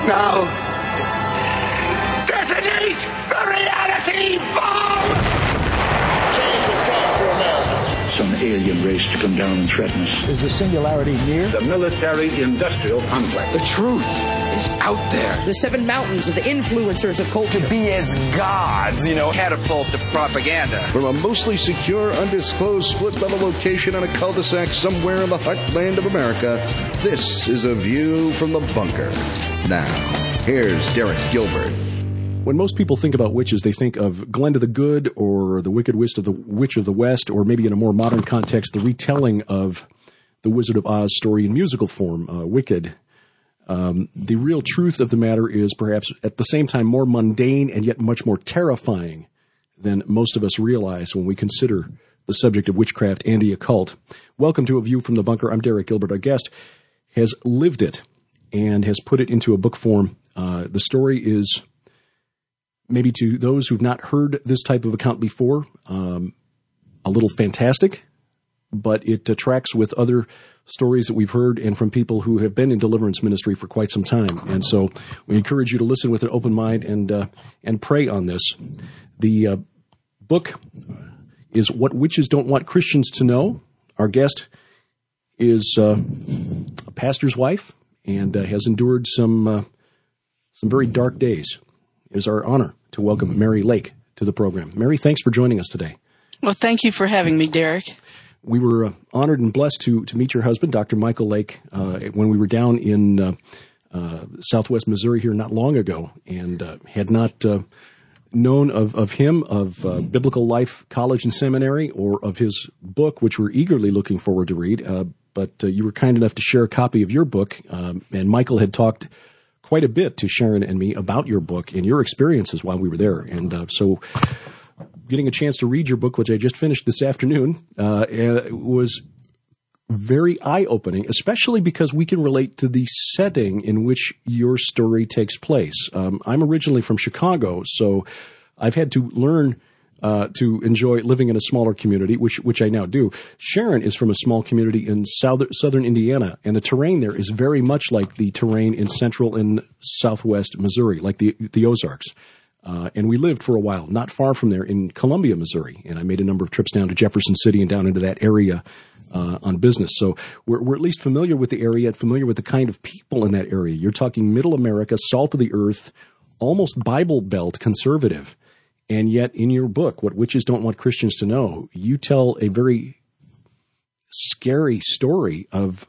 Now, detonate the reality bomb! Change has come for America. Some alien race to come down and threaten us. Is the singularity near? The military-industrial complex. The truth is out there. The 7 mountains of the influencers of culture. To be as gods, catapults to propaganda. From a mostly secure, undisclosed split-level location on a cul-de-sac somewhere in the heartland of America, this is A View from the Bunker. Now, here's Derek Gilbert. When most people think about witches, they think of Glenda the Good or the Wicked Witch of the West, or maybe in a more modern context, the retelling of the Wizard of Oz story in musical form, Wicked. The real truth of the matter is perhaps at the same time more mundane and yet much more terrifying than most of us realize when we consider the subject of witchcraft and the occult. Welcome to A View from the Bunker. I'm Derek Gilbert. Our guest has lived it and has put it into a book form. The story is, maybe to those who've not heard this type of account before, a little fantastic, but it tracks with other stories that we've heard and from people who have been in deliverance ministry for quite some time. And so we encourage you to listen with an open mind and pray on this. The book is What Witches Don't Want Christians to Know. Our guest is a pastor's wife and has endured some very dark days. It is our honor to welcome Mary Lake to the program. Mary, thanks for joining us today. Well, thank you for having me, Derek. We were honored and blessed to meet your husband, Dr. Michael Lake, when we were down in southwest Missouri here not long ago, and had not known of him, of Biblical Life College and Seminary, or of his book, which we're eagerly looking forward to read. But you were kind enough to share a copy of your book, and Michael had talked quite a bit to Sharon and me about your book and your experiences while we were there. And so getting a chance to read your book, which I just finished this afternoon, was very eye-opening, especially because we can relate to the setting in which your story takes place. I'm originally from Chicago, so I've had to learn to enjoy living in a smaller community, which I now do. Sharon is from a small community in southern Indiana, and the terrain there is very much like the terrain in central and southwest Missouri, like the Ozarks. And we lived for a while not far from there in Columbia, Missouri, and I made a number of trips down to Jefferson City and down into that area on business. So we're at least familiar with the area, familiar with the kind of people in that area. You're talking middle America, salt of the earth, almost Bible Belt conservative. And yet in your book, What Witches Don't Want Christians to Know, you tell a very scary story of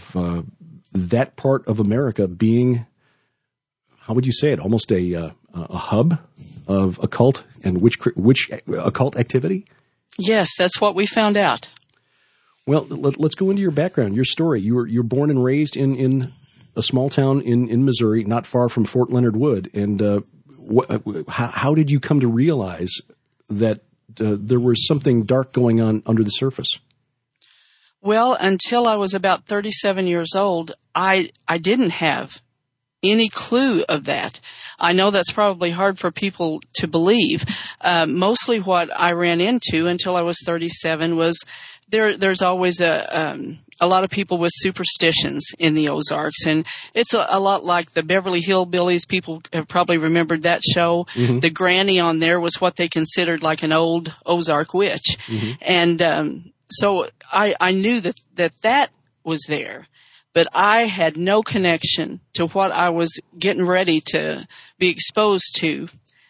that part of America being, how would you say it, almost a hub of occult and witch occult activity? Yes, that's what we found out. Well, let's go into your background, your story. You're born and raised in a small town in Missouri, not far from Fort Leonard Wood, and how did you come to realize that there was something dark going on under the surface? Well, until I was about 37 years old, I didn't have any clue of that. I know that's probably hard for people to believe. Mostly what I ran into until I was 37 was there's always a lot of people with superstitions in the Ozarks, and it's a lot like the Beverly Hillbillies. People have probably remembered that show. Mm-hmm. The granny on there was what they considered like an old Ozark witch. Mm-hmm. And so I knew that was there, but I had no connection to what I was getting ready to be exposed to,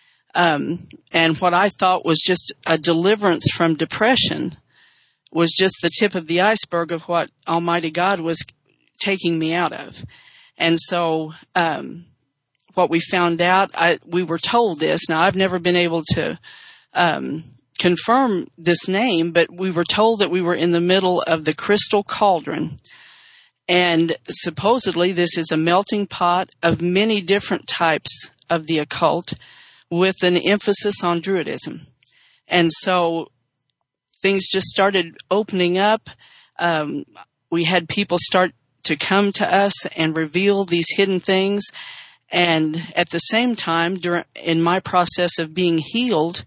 and what I thought was just a deliverance from depression was just the tip of the iceberg of what Almighty God was taking me out of. And so what we found out, we were told this. Now, I've never been able to confirm this name, but we were told that we were in the middle of the Crystal Cauldron. And supposedly this is a melting pot of many different types of the occult with an emphasis on Druidism. And so things just started opening up. We had people start to come to us and reveal these hidden things. And at the same time, in my process of being healed,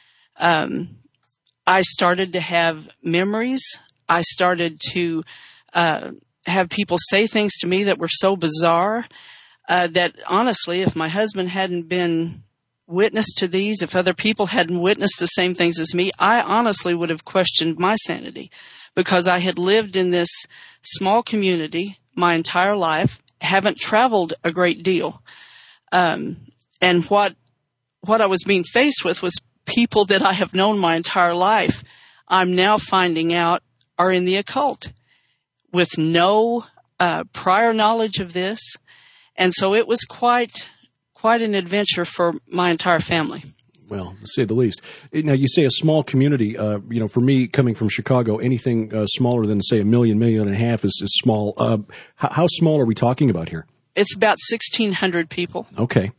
I started to have memories. I started to have people say things to me that were so bizarre. that honestly, if my husband hadn't been witness to these, if other people hadn't witnessed the same things as me, I honestly would have questioned my sanity, because I had lived in this small community my entire life, haven't traveled a great deal. And what I was being faced with was people that I have known my entire life, I'm now finding out are in the occult with no prior knowledge of this. And so it was quite an adventure for my entire family. Well, to say the least. Now, you say a small community. For me, coming from Chicago, anything smaller than, say, 1.5 million is small. How small are we talking about here? It's about 1,600 people. Okay.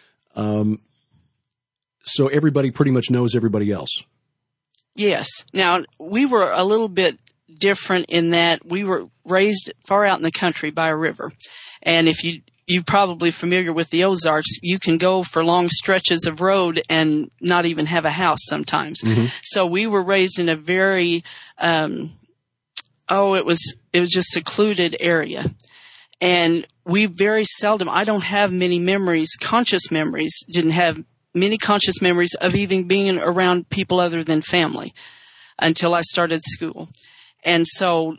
So everybody pretty much knows everybody else. Yes. Now, we were a little bit different in that we were raised far out in the country by a river. And if you're probably familiar with the Ozarks, you can go for long stretches of road and not even have a house sometimes. Mm-hmm. So we were raised in a very, it was just secluded area. And we very seldom, I don't have many memories, conscious memories, didn't have many conscious memories of even being around people other than family until I started school. And so,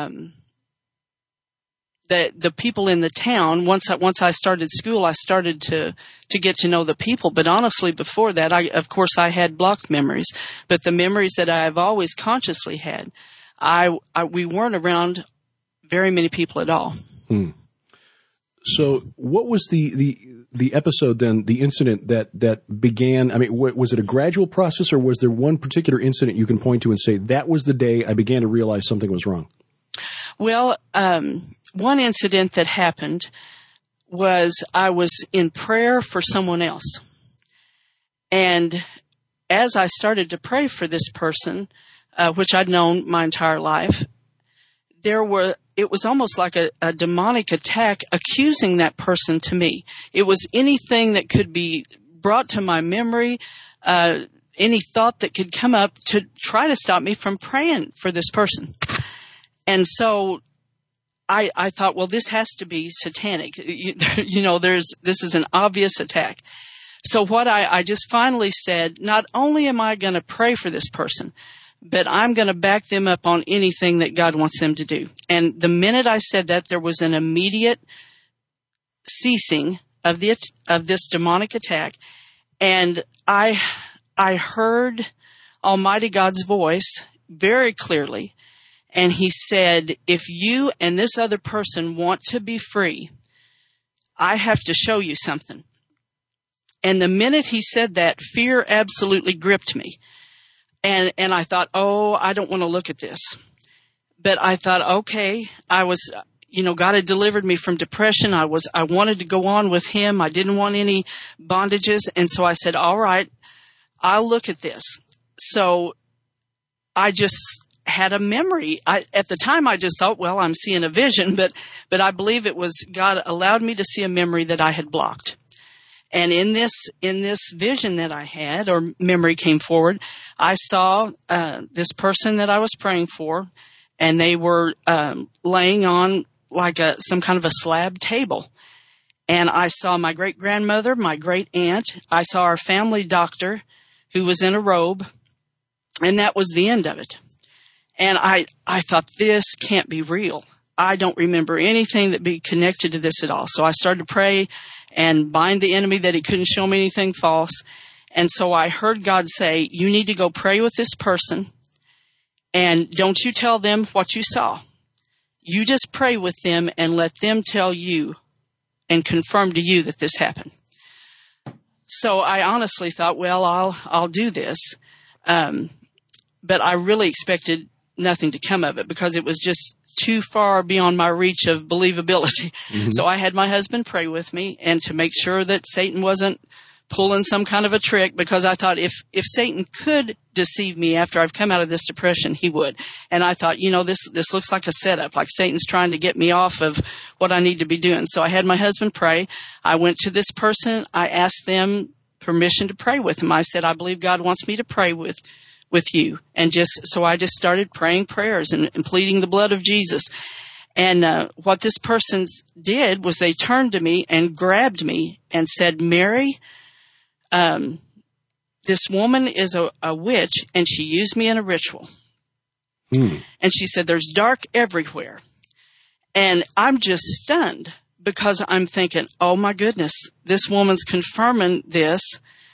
the people in the town, once I started school, I started to get to know the people. But honestly, before that, I had blocked memories. But the memories that I've always consciously had, we weren't around very many people at all. So what was the episode then, the incident that began? I mean, was it a gradual process, or was there one particular incident you can point to and say, that was the day I began to realize something was wrong? Well, one incident that happened was I was in prayer for someone else. And as I started to pray for this person, which I'd known my entire life, it was almost like a demonic attack accusing that person to me. It was anything that could be brought to my memory, any thought that could come up to try to stop me from praying for this person. And so I thought, well, this has to be satanic. This is an obvious attack. So what I just finally said, not only am I going to pray for this person, but I'm going to back them up on anything that God wants them to do. And the minute I said that, there was an immediate ceasing of this demonic attack. And I heard Almighty God's voice very clearly. And he said, if you and this other person want to be free, I have to show you something. And the minute he said that, fear absolutely gripped me. And I thought, I don't want to look at this. But I thought, okay, I was, God had delivered me from depression. I wanted to go on with him. I didn't want any bondages. And so I said, all right, I'll look at this. So I just had a memory. At the time, I just thought, well, I'm seeing a vision, but I believe it was God allowed me to see a memory that I had blocked. And in this vision that I had, or memory came forward, I saw this person that I was praying for, and they were laying on like some kind of a slab table. And I saw my great-grandmother, my great-aunt. I saw our family doctor, who was in a robe, and that was the end of it. And I thought, this can't be real. I don't remember anything that be connected to this at all. So I started to pray and bind the enemy that he couldn't show me anything false. And so I heard God say, you need to go pray with this person, and don't you tell them what you saw. You just pray with them and let them tell you and confirm to you that this happened. So I honestly thought, well, I'll do this. But I really expected nothing to come of it because it was just too far beyond my reach of believability. Mm-hmm. So I had my husband pray with me, and to make sure that Satan wasn't pulling some kind of a trick, because I thought if Satan could deceive me after I've come out of this depression, he would. And I thought, this looks like a setup, like Satan's trying to get me off of what I need to be doing. So I had my husband pray. I went to this person. I asked them permission to pray with him. I said, I believe God wants me to pray with you. And so I just started praying prayers and pleading the blood of Jesus. And what this person did was they turned to me and grabbed me and said, Mary, this woman is a witch, and she used me in a ritual. And she said, there's dark everywhere. And I'm just stunned because I'm thinking, oh my goodness, this woman's confirming this.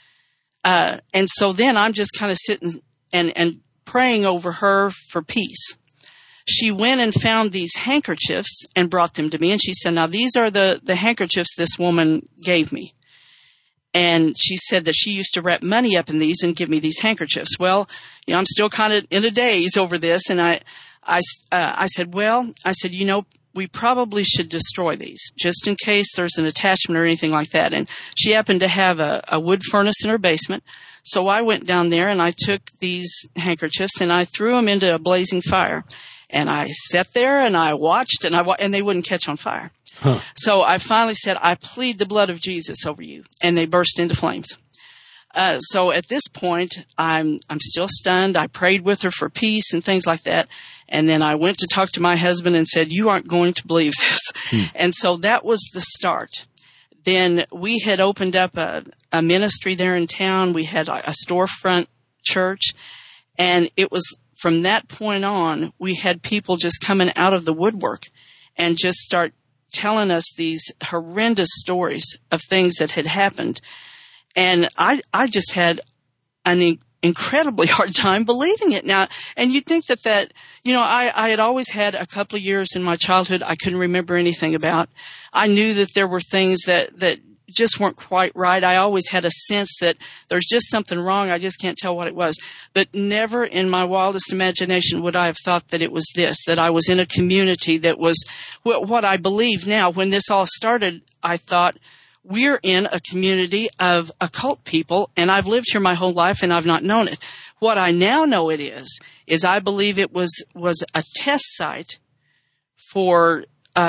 And so then I'm just kind of sitting and praying over her for peace. She went and found these handkerchiefs and brought them to me. And she said, now these are the handkerchiefs this woman gave me. And she said that she used to wrap money up in these and give me these handkerchiefs. Well, you know, I'm still kind of in a daze over this. And I said, we probably should destroy these just in case there's an attachment or anything like that. And she happened to have a wood furnace in her basement. So I went down there and I took these handkerchiefs and I threw them into a blazing fire. And I sat there and I watched and they wouldn't catch on fire. Huh. So I finally said, I plead the blood of Jesus over you. And they burst into flames. So at this point, I'm still stunned. I prayed with her for peace and things like that. And then I went to talk to my husband and said, you aren't going to believe this. And so that was the start. Then we had opened up a ministry there in town. We had a storefront church. And it was from that point on, we had people just coming out of the woodwork and just start telling us these horrendous stories of things that had happened. And I just had an incredibly hard time believing it now. And you'd think that, you know, I had always had a couple of years in my childhood I couldn't remember anything about. I knew that there were things that just weren't quite right. I always had a sense that there's just something wrong. I just can't tell what it was. But never in my wildest imagination would I have thought that it was this, that I was in a community that was what I believe now. When this all started, I thought, we're in a community of occult people, and I've lived here my whole life, and I've not known it. What I now know it is I believe it was a test site for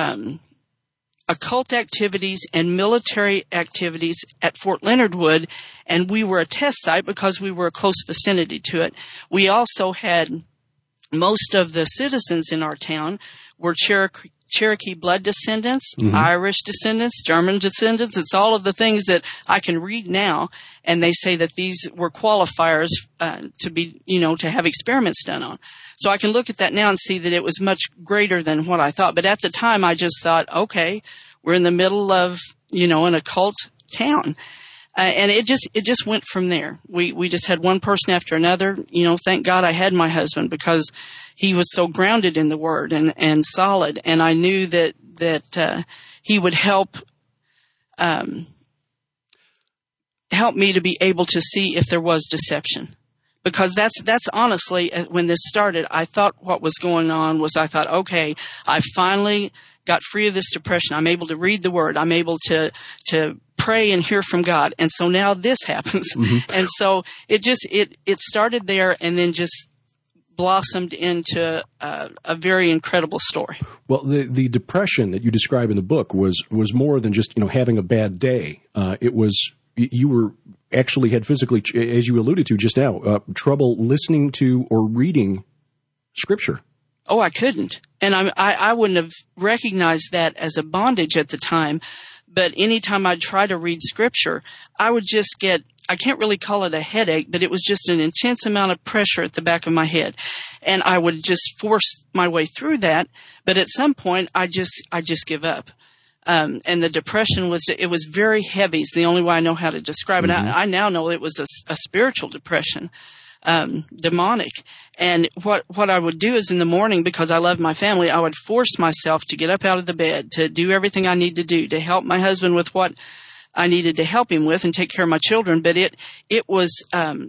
occult activities and military activities at Fort Leonard Wood, and we were a test site because we were a close vicinity to it. We also had most of the citizens in our town were Cherokee blood descendants, Irish descendants, German descendants. It's all of the things that I can read now, and they say that these were qualifiers to have experiments done on. So I can look at that now and see that it was much greater than what I thought. But at the time, I just thought, okay, we're in the middle of, an occult town. And it just went from there. We just had one person after another. Thank God I had my husband because he was so grounded in the Word and solid. And I knew that he would help me to be able to see if there was deception. Because that's honestly, when this started, I thought what was going on was I thought, okay, I finally got free of this depression. I'm able to read the Word. I'm able to pray and hear from God. And so now this happens. And so it started there and then just blossomed into a very incredible story. Well, the depression that you describe in the book was more than just, having a bad day. It was, you were actually had physically, as you alluded to just now, trouble listening to or reading Scripture. Oh, I couldn't. And I wouldn't have recognized that as a bondage at the time. But anytime I'd try to read Scripture, I would just get, I can't really call it a headache, but it was just an intense amount of pressure at the back of my head. And I would just force my way through that. But at some point, I just give up. And the depression it was very heavy. It's the only way I know how to describe it. I now know it was a spiritual depression. Demonic. And what I would do is in the morning, because I loved my family, I would force myself to get up out of the bed, to do everything I need to do, to help my husband with what I needed to help him with and take care of my children. But it was,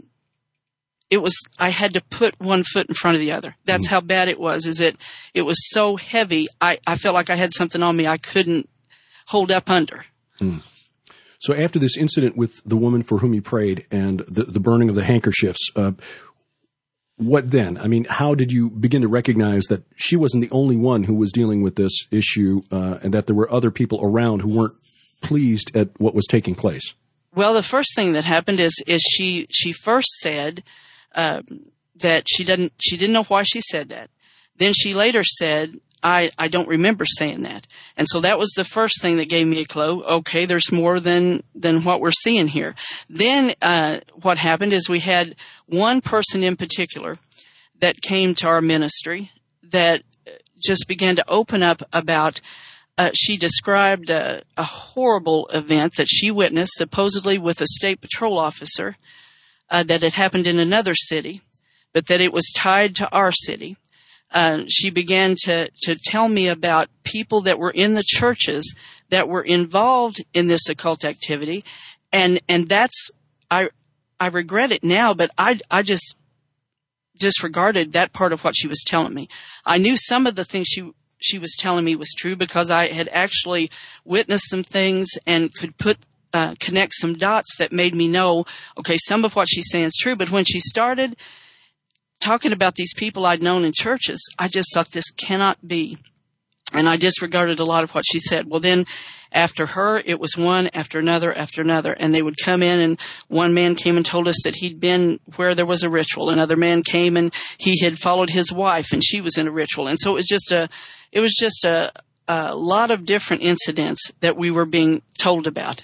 I had to put one foot in front of the other. That's how bad it was, it was so heavy. I felt like I had something on me I couldn't hold up under. So after this incident with the woman for whom you prayed and the burning of the handkerchiefs, what then? I mean, how did you begin to recognize that she wasn't the only one who was dealing with this issue and that there were other people around who weren't pleased at what was taking place? Well, the first thing that happened is she first said that she didn't know why she said that. Then she later said, I don't remember saying that. And so that was the first thing that gave me a clue. Okay, there's more than what we're seeing here. Then what happened is we had one person in particular that came to our ministry that just began to open up about, she described a horrible event that she witnessed, supposedly with a state patrol officer, that had happened in another city, but that it was tied to our city. She began to tell me about people that were in the churches that were involved in this occult activity. And that's, I regret it now, but I just disregarded that part of what she was telling me. I knew some of the things she was telling me was true because I had actually witnessed some things and could connect some dots that made me know, okay, some of what she's saying is true. But when she started talking about these people I'd known in churches, I just thought this cannot be. And I disregarded a lot of what she said. Well, then after her, it was one after another after another. And they would come in, and one man came and told us that he'd been where there was a ritual. Another man came and he had followed his wife and she was in a ritual. And so it was just a lot of different incidents that we were being told about.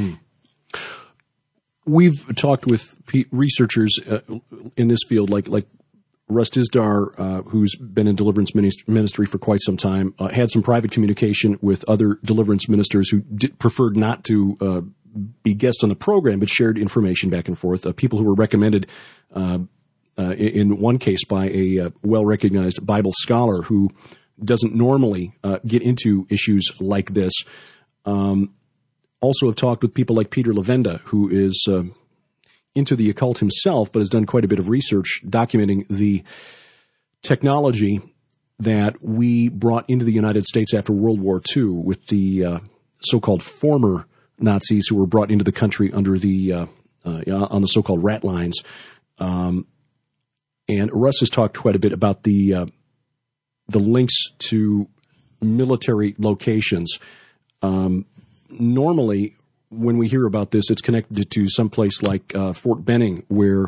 We've talked with researchers in this field, like Russ Dizdar, who's been in deliverance ministry for quite some time, had some private communication with other deliverance ministers who preferred not to be guests on the program, but shared information back and forth. People who were recommended, in one case, by a well-recognized Bible scholar who doesn't normally get into issues like this. Also have talked with people like Peter Levenda, who is into the occult himself, but has done quite a bit of research documenting the technology that we brought into the United States after World War II with the so-called former Nazis who were brought into the country under the on the so-called rat lines. And Russ has talked quite a bit about the links to military locations. Normally, when we hear about this, it's connected to some place like Fort Benning, where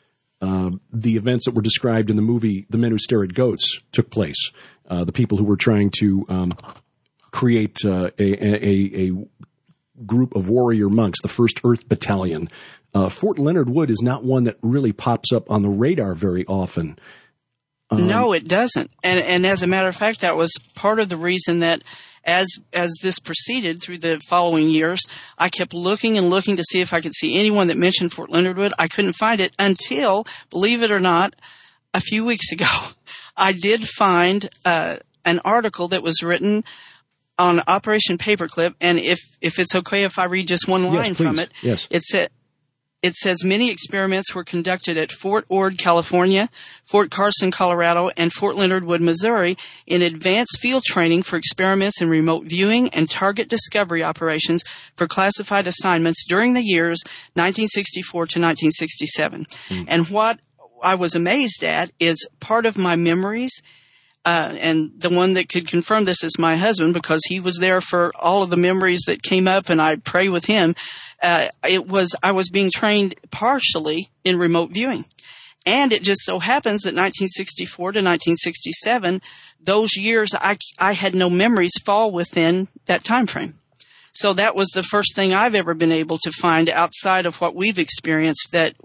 the events that were described in the movie The Men Who Stare at Goats took place. The people who were trying to create a group of warrior monks, the 1st Earth Battalion. Fort Leonard Wood is not one that really pops up on the radar very often. No, it doesn't. And as a matter of fact, that was part of the reason that as this proceeded through the following years, I kept looking and looking to see if I could see anyone that mentioned Fort Leonard Wood. I couldn't find it until, believe it or not, a few weeks ago, I did find an article that was written on Operation Paperclip. And if it's okay if I read just one line from it, yes. It says many experiments were conducted at Fort Ord, California, Fort Carson, Colorado, and Fort Leonard Wood, Missouri, in advanced field training for experiments in remote viewing and target discovery operations for classified assignments during the years 1964 to 1967. And what I was amazed at is part of my memories, and the one that could confirm this is my husband, because he was there for all of the memories that came up, and I pray with him. I was being trained partially in remote viewing. And it just so happens that 1964 to 1967, those years I had no memories fall within that time frame. So that was the first thing I've ever been able to find outside of what we've experienced that,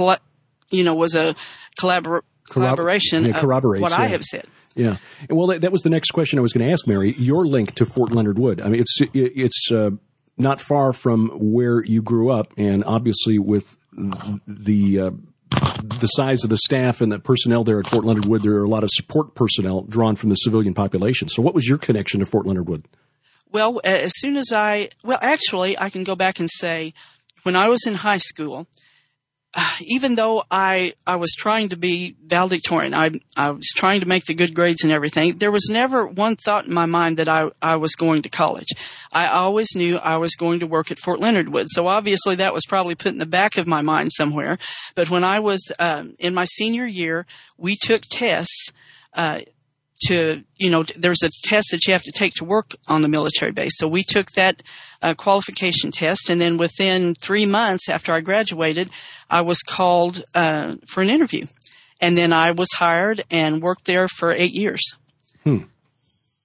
was a collaboration of what I have said. Yeah. Well, that was the next question I was going to ask, Mary. Your link to Fort Leonard Wood. I mean, it's not far from where you grew up, and obviously with the size of the staff and the personnel there at Fort Leonard Wood, there are a lot of support personnel drawn from the civilian population. So what was your connection to Fort Leonard Wood? Well, actually, I can go back and say when I was in high school, even though I was trying to be valedictorian, I was trying to make the good grades and everything, there was never one thought in my mind that I was going to college. I always knew I was going to work at Fort Leonard Wood. So obviously that was probably put in the back of my mind somewhere. But when I was in my senior year, we took tests there's a test that you have to take to work on the military base. So we took that qualification test, and then within 3 months after I graduated, I was called for an interview. And then I was hired and worked there for 8 years.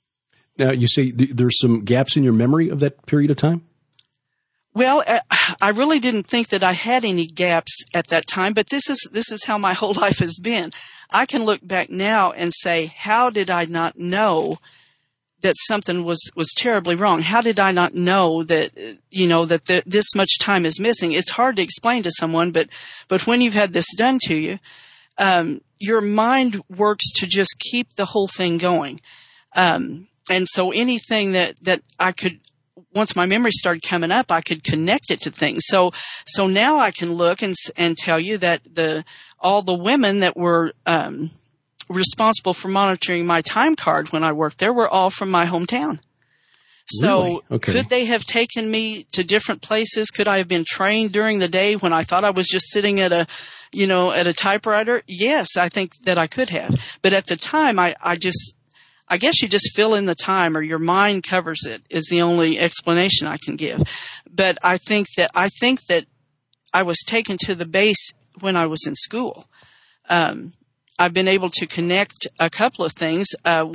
Now, you say there's some gaps in your memory of that period of time? Well, I really didn't think that I had any gaps at that time, but this is how my whole life has been. I can look back now and say, how did I not know that something was terribly wrong? How did I not know that, this much time is missing? It's hard to explain to someone, but when you've had this done to you, your mind works to just keep the whole thing going. And so anything that I could, once my memory started coming up, I could connect it to things. So now I can look and tell you that all the women that were, responsible for monitoring my time card when I worked there were all from my hometown. So Really? Okay. Could they have taken me to different places? Could I have been trained during the day when I thought I was just sitting at a typewriter? Yes, I think that I could have. But at the time, I guess you just fill in the time, or your mind covers it, is the only explanation I can give. But I think that I was taken to the base when I was in school. I've been able to connect a couple of things.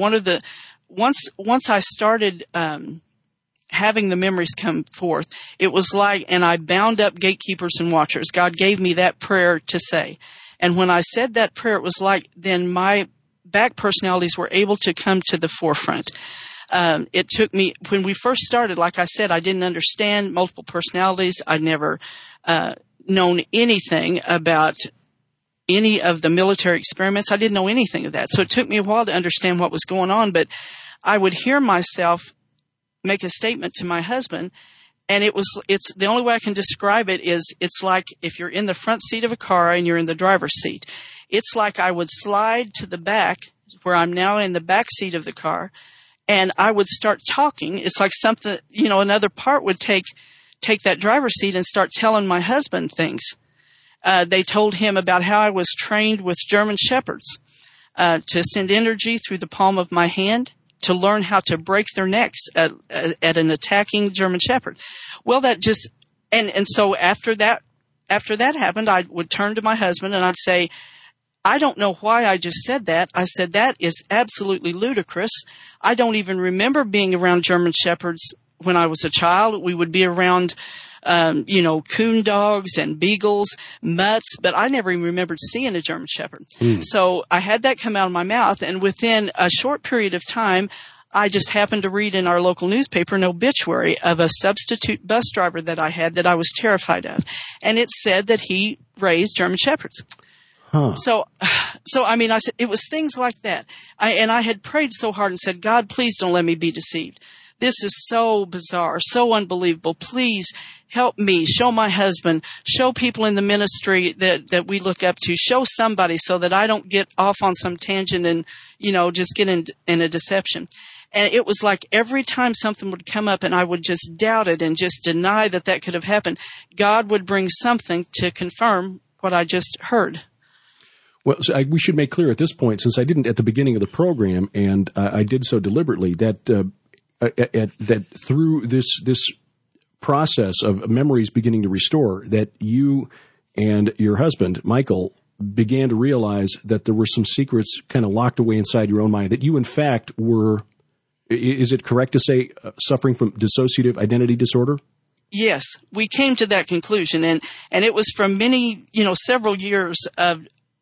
Once I started having the memories come forth, it was like, and I bound up gatekeepers and watchers. God gave me that prayer to say. And when I said that prayer, it was like then my back personalities were able to come to the forefront. It took me, when we first started, like I said, I didn't understand multiple personalities. I'd never known anything about any of the military experiments. I didn't know anything of that. So it took me a while to understand what was going on, but I would hear myself make a statement to my husband, and it's the only way I can describe it is it's like if you're in the front seat of a car and you're in the driver's seat. It's like I would slide to the back, where I'm now in the back seat of the car, and I would start talking. It's like something, another part would take that driver's seat and start telling my husband things. They told him about how I was trained with German Shepherds to send energy through the palm of my hand to learn how to break their necks at an attacking German Shepherd. Well, that just and so after that happened, I would turn to my husband and I'd say, I don't know why I just said that. I said, that is absolutely ludicrous. I don't even remember being around German Shepherds when I was a child. We would be around coon dogs and beagles, mutts, but I never even remembered seeing a German Shepherd. So I had that come out of my mouth, and within a short period of time, I just happened to read in our local newspaper an obituary of a substitute bus driver that I had that I was terrified of. And it said that he raised German Shepherds. Huh. So I mean, I said, it was things like that. I had prayed so hard and said, God, please don't let me be deceived. This is so bizarre, so unbelievable. Please help me, show my husband, show people in the ministry that we look up to, show somebody so that I don't get off on some tangent and, just get in a deception. And it was like every time something would come up and I would just doubt it and just deny that could have happened, God would bring something to confirm what I just heard. Well, so we should make clear at this point, since I didn't at the beginning of the program, and I did so deliberately, that that through this process of memories beginning to restore, that you and your husband, Michael, began to realize that there were some secrets kind of locked away inside your own mind, that you, in fact, were, is it correct to say, suffering from dissociative identity disorder? Yes, we came to that conclusion, and it was from many, several years of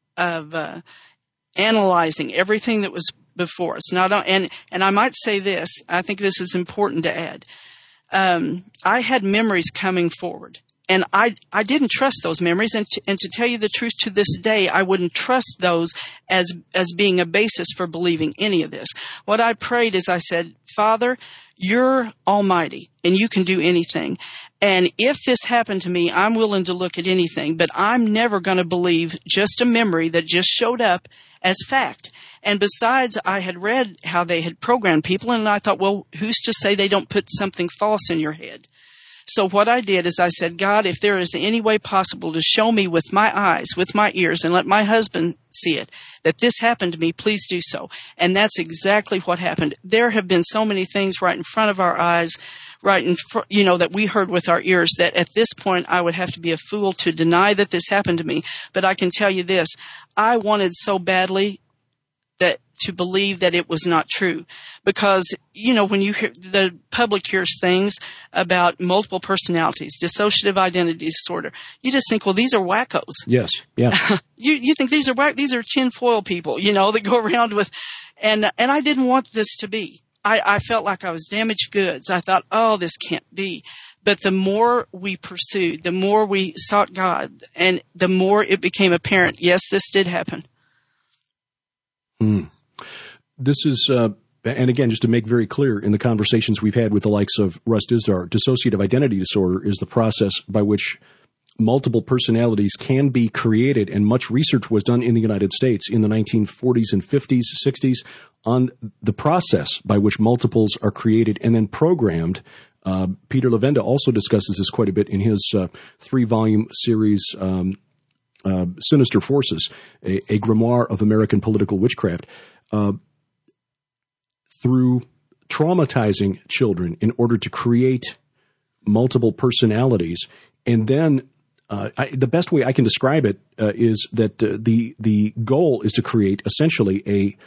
analyzing everything that was before us. Now, and I might say this, I think this is important to add. I had memories coming forward, and I didn't trust those memories, and to tell you the truth, to this day, I wouldn't trust those as being a basis for believing any of this. What I prayed is I said, Father, you're almighty, and you can do anything. And if this happened to me, I'm willing to look at anything, but I'm never going to believe just a memory that just showed up as fact. And besides, I had read how they had programmed people, and I thought, well, who's to say they don't put something false in your head? So what I did is I said, God, if there is any way possible to show me with my eyes, with my ears, and let my husband see it, that this happened to me, please do so. And that's exactly what happened. There have been so many things right in front of our eyes, that we heard with our ears, that at this point I would have to be a fool to deny that this happened to me. But I can tell you this, I wanted so badly that to believe that it was not true. Because, when you hear, the public hears things about multiple personalities, dissociative identity disorder, you just think, well, these are wackos. Yes. Yeah. You think these are tinfoil people, that go around with, and I didn't want this to be. I felt like I was damaged goods. I thought, oh, this can't be. But the more we pursued, the more we sought God, and the more it became apparent, yes, this did happen. This is, and again, just to make very clear, in the conversations we've had with the likes of Russ Dizdar, dissociative identity disorder is the process by which multiple personalities can be created, and much research was done in the United States in the 1940s and 50s, 60s on the process by which multiples are created and then programmed. Peter Levenda also discusses this quite a bit in his 3-volume series, Sinister Forces, a grimoire of American political witchcraft, through traumatizing children in order to create multiple personalities. And then the best way I can describe it is that the goal is to create essentially a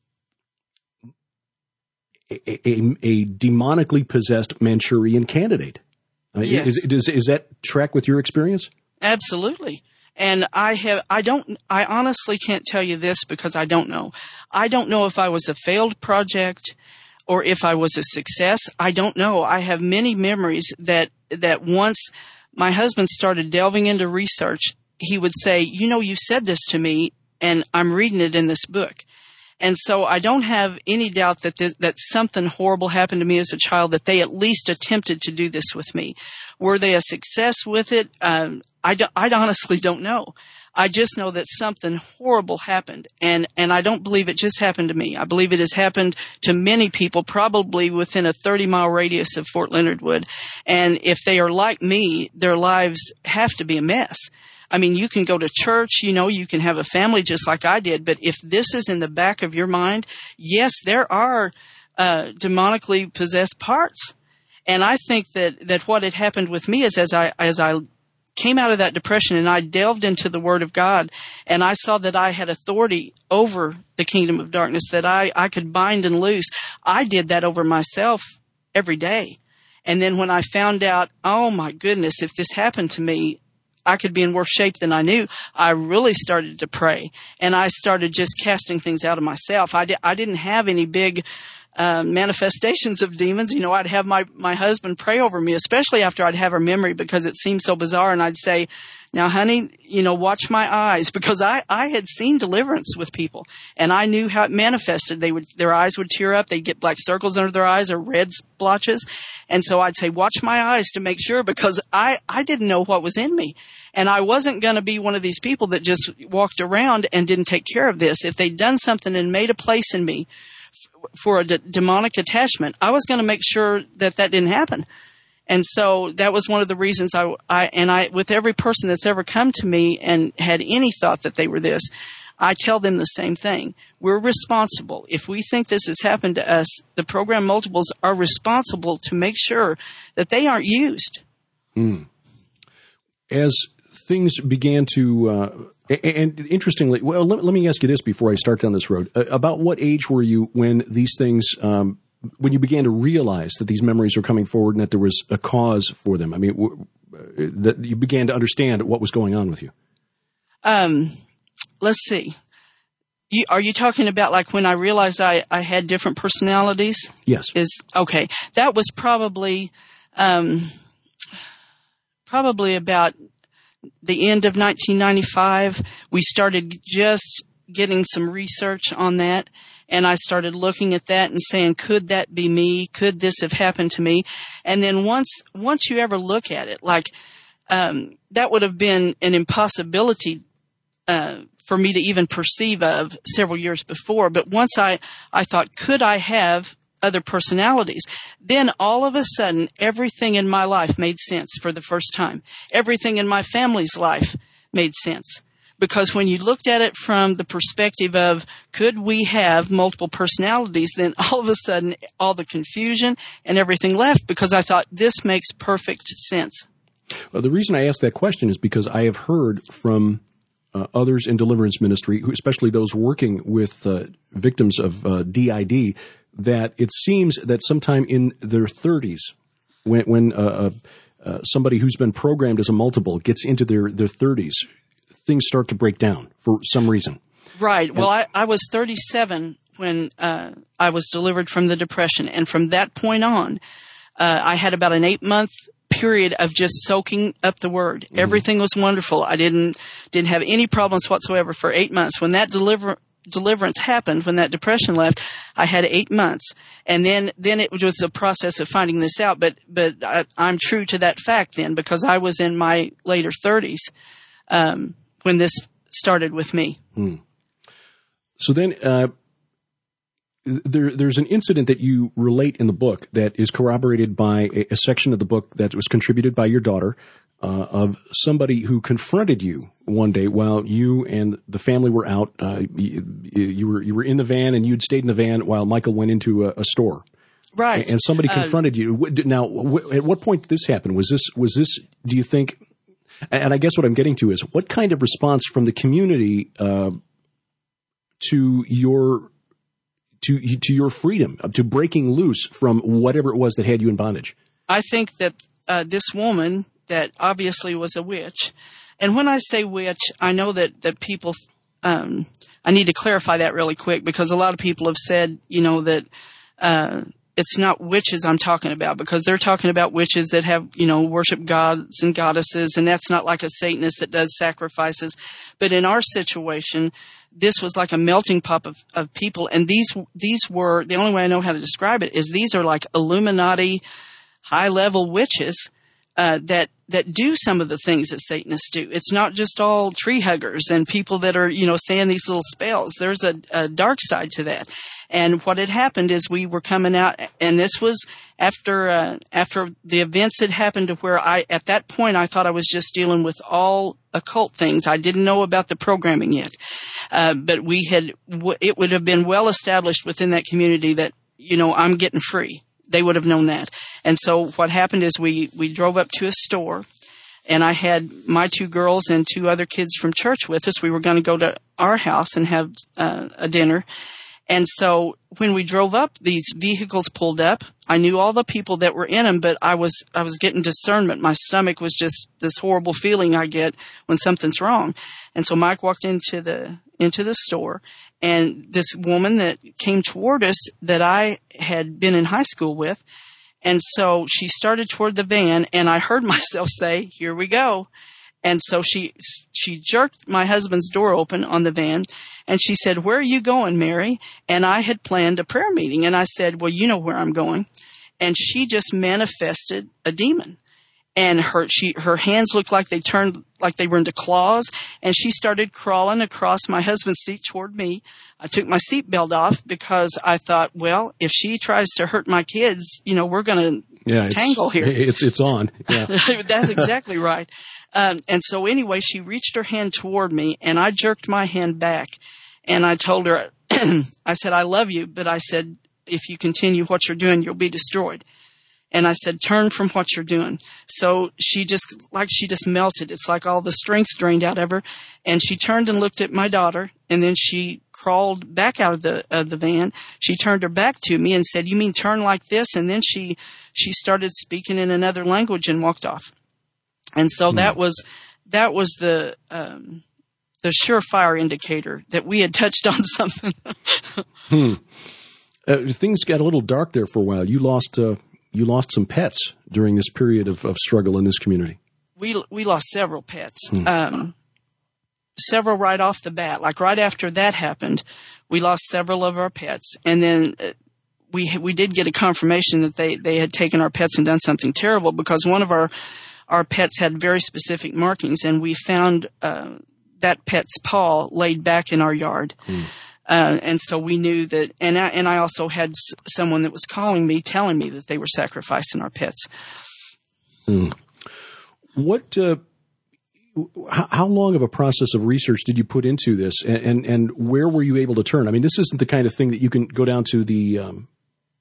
demonically possessed Manchurian candidate. Yes. Is that track with your experience? Absolutely. And I honestly can't tell you this because I don't know. I don't know if I was a failed project or if I was a success. I don't know. I have many memories that once my husband started delving into research, he would say, you said this to me and I'm reading it in this book. And so I don't have any doubt that something horrible happened to me as a child, that they at least attempted to do this with me. Were they a success with it? I honestly don't know. I just know that something horrible happened. And I don't believe it just happened to me. I believe it has happened to many people, probably within a 30-mile radius of Fort Leonard Wood. And if they are like me, their lives have to be a mess. I mean, you can go to church, you can have a family just like I did, but if this is in the back of your mind, yes, there are demonically possessed parts. And I think that what had happened with me is as I came out of that depression and I delved into the Word of God and I saw that I had authority over the kingdom of darkness, that I could bind and loose. I did that over myself every day. And then when I found out, oh my goodness, if this happened to me, I could be in worse shape than I knew, I really started to pray. And I started just casting things out of myself. I didn't have any big manifestations of demons. I'd have my husband pray over me, especially after I'd have her memory, because it seemed so bizarre. And I'd say, now, honey, watch my eyes, because I had seen deliverance with people and I knew how it manifested. Their eyes would tear up. They'd get black circles under their eyes or red splotches. And so I'd say, watch my eyes to make sure, because I didn't know what was in me. And I wasn't going to be one of these people that just walked around and didn't take care of this. If they'd done something and made a place in me for a demonic attachment, I was going to make sure that didn't happen. And so that was one of the reasons I, with every person that's ever come to me and had any thought that they were this, I tell them the same thing. We're responsible. If we think this has happened to us, the program multiples are responsible to make sure that they aren't used. As things began to, and interestingly, well, let me ask you this before I start down this road. About what age were you when these things, when you began to realize that these memories were coming forward and that there was a cause for them? I mean, that you began to understand what was going on with you? Let's see. Are you talking about like when I realized I had different personalities? Yes. Okay. That was probably about the end of 1995. We started just getting some research on that, and I started looking at that and saying, could that be me? Could this have happened to me? And then once you ever look at it, like that would have been an impossibility for me to even perceive of several years before. But once I thought, could I have other personalities? Then all of a sudden, everything in my life made sense for the first time. Everything in my family's life made sense. Because when you looked at it from the perspective of, could we have multiple personalities, then all of a sudden, all the confusion and everything left, because I thought, this makes perfect sense. Well, the reason I asked that question is because I have heard from others in deliverance ministry, especially those working with victims of DID, that it seems that sometime in their 30s, when somebody who's been programmed as a multiple gets into their 30s, things start to break down for some reason. Right. Well, I was 37 when I was delivered from the depression, and from that point on, I had about an 8-month period of just soaking up the word. Mm-hmm. Everything was wonderful. I didn't have any problems whatsoever for 8 months. When that deliverance happened, when that depression left, I had 8 months, and then it was a process of finding this out. But I'm true to that fact then, because I was in my later 30s when this started with me. So then, there's an incident that you relate in the book that is corroborated by a section of the book that was contributed by your daughter, of somebody who confronted you one day while you and the family were out. You were in the van, and you'd stayed in the van while Michael went into a store. Right. And somebody confronted you. Now, at what point did this happen? Was this? Do you think? And I guess what I'm getting to is, what kind of response from the community to your freedom, to breaking loose from whatever it was that had you in bondage? I think that this woman that obviously was a witch, and when I say witch, I know that people, I need to clarify that really quick, because a lot of people have said, that it's not witches I'm talking about, because they're talking about witches that have, worship gods and goddesses, and that's not like a Satanist that does sacrifices. But in our situation, this was like a melting pot of people, and these were, the only way I know how to describe it is, these are like Illuminati high-level witches that do some of the things that Satanists do. It's not just all tree huggers and people that are, saying these little spells. There's a dark side to that. And what had happened is, we were coming out, and this was after the events had happened, to where at that point, I thought I was just dealing with all occult things. I didn't know about the programming yet. But it would have been well established within that community that, I'm getting free. They would have known that. And so what happened is, we drove up to a store, and I had my 2 girls and 2 other kids from church with us. We were going to go to our house and have a dinner. And so when we drove up, these vehicles pulled up. I knew all the people that were in them, but I was getting discernment. My stomach was just this horrible feeling I get when something's wrong. And so Mike walked into the store, and this woman that came toward us that I had been in high school with. And so she started toward the van, and I heard myself say, "Here we go." And so she jerked my husband's door open on the van, and she said, "Where are you going, Mary?" And I had planned a prayer meeting, and I said, "Well, you know where I'm going." And she just manifested a demon, and her hands looked like they turned like they were into claws, and she started crawling across my husband's seat toward me. I took my seatbelt off, because I thought, well, if she tries to hurt my kids, we're going to tangle here. It's on. Yeah. That's exactly right. And so anyway, she reached her hand toward me, and I jerked my hand back, and I told her, I said, "I love you," but I said, "If you continue what you're doing, you'll be destroyed." And I said, "Turn from what you're doing." So she just melted. It's like all the strength drained out of her. And she turned and looked at my daughter, and then she crawled back out of the van. She turned her back to me and said, "You mean turn like this?" And then she started speaking in another language and walked off. And so that was the surefire indicator that we had touched on something. Things got a little dark there for a while. You lost some pets during this period of struggle in this community. We lost several pets. Several right off the bat. Like right after that happened, we lost several of our pets. And then we did get a confirmation that they had taken our pets and done something terrible, because one of our pets had very specific markings, and we found that pet's paw laid back in our yard. And so we knew that, and I also had someone that was calling me, telling me that they were sacrificing our pets. How long of a process of research did you put into this, and where were you able to turn? I mean, this isn't the kind of thing that you can go down to the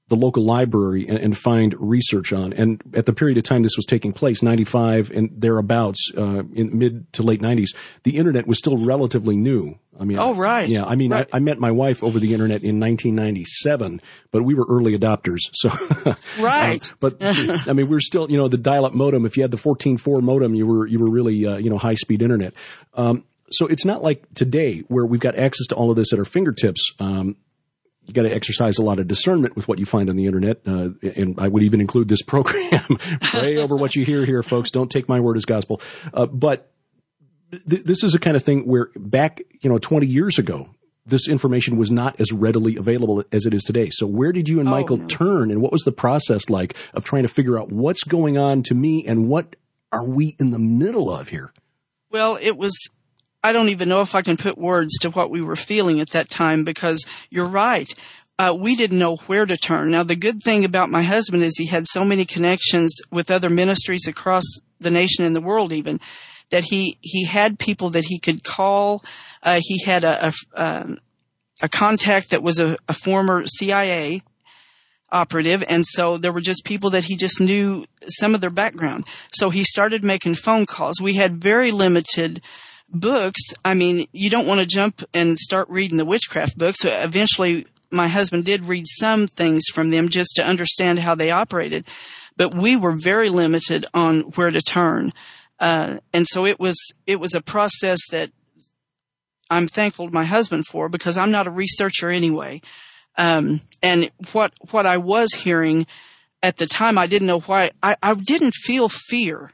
the local library and find research on. And at the period of time this was taking place, 95 and thereabouts, in mid to late 90s, the internet was still relatively new. I mean, oh, right. Yeah, I mean, right. I met my wife over the internet in 1997, but we were early adopters. So, right. But I mean, we were still, the dial-up modem. If you had the 14.4 modem, you were really, high-speed internet. So it's not like today where we've got access to all of this at our fingertips. You got to exercise a lot of discernment with what you find on the internet, and I would even include this program. Pray over what you hear here, folks. Don't take my word as gospel. But this is a kind of thing where back, 20 years ago, this information was not as readily available as it is today. So where did you and Michael turn, and what was the process like of trying to figure out what's going on to me and what are we in the middle of here? Well, it was, I don't even know if I can put words to what we were feeling at that time, because you're right. We didn't know where to turn. Now, the good thing about my husband is he had so many connections with other ministries across the nation and the world even, that he had people that he could call. He had a contact that was a former CIA operative, and so there were just people that he just knew some of their background. So he started making phone calls. We had very limited books. I mean, you don't want to jump and start reading the witchcraft books. So eventually, my husband did read some things from them just to understand how they operated, but we were very limited on where to turn. And so it was a process that I'm thankful to my husband for, because I'm not a researcher anyway. And what I was hearing at the time, I didn't know why. I didn't feel fear.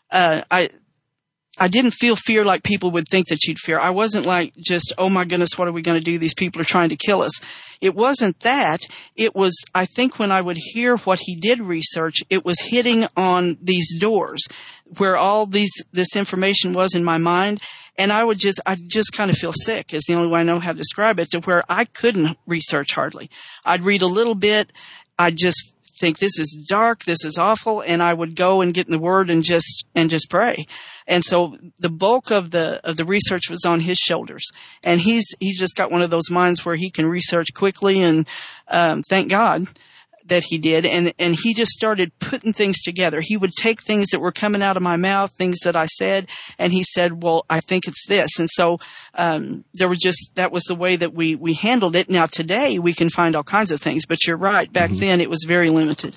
I didn't feel fear like people would think that you'd fear. I wasn't like just, oh my goodness, what are we going to do? These people are trying to kill us. It wasn't that. It was, I think when I would hear what he did research, it was hitting on these doors where all this information was in my mind. And I just kind of feel sick is the only way I know how to describe it, to where I couldn't research hardly. I'd read a little bit. I'd just think this is dark, this is awful, and I would go and get in the Word and just pray. And so the bulk of the research was on his shoulders, and he's just got one of those minds where he can research quickly, and thank God that he did. And he just started putting things together. He would take things that were coming out of my mouth, things that I said, and he said, well, I think it's this. And so that was the way that we handled it. Now today we can find all kinds of things, but you're right. Back then it was very limited.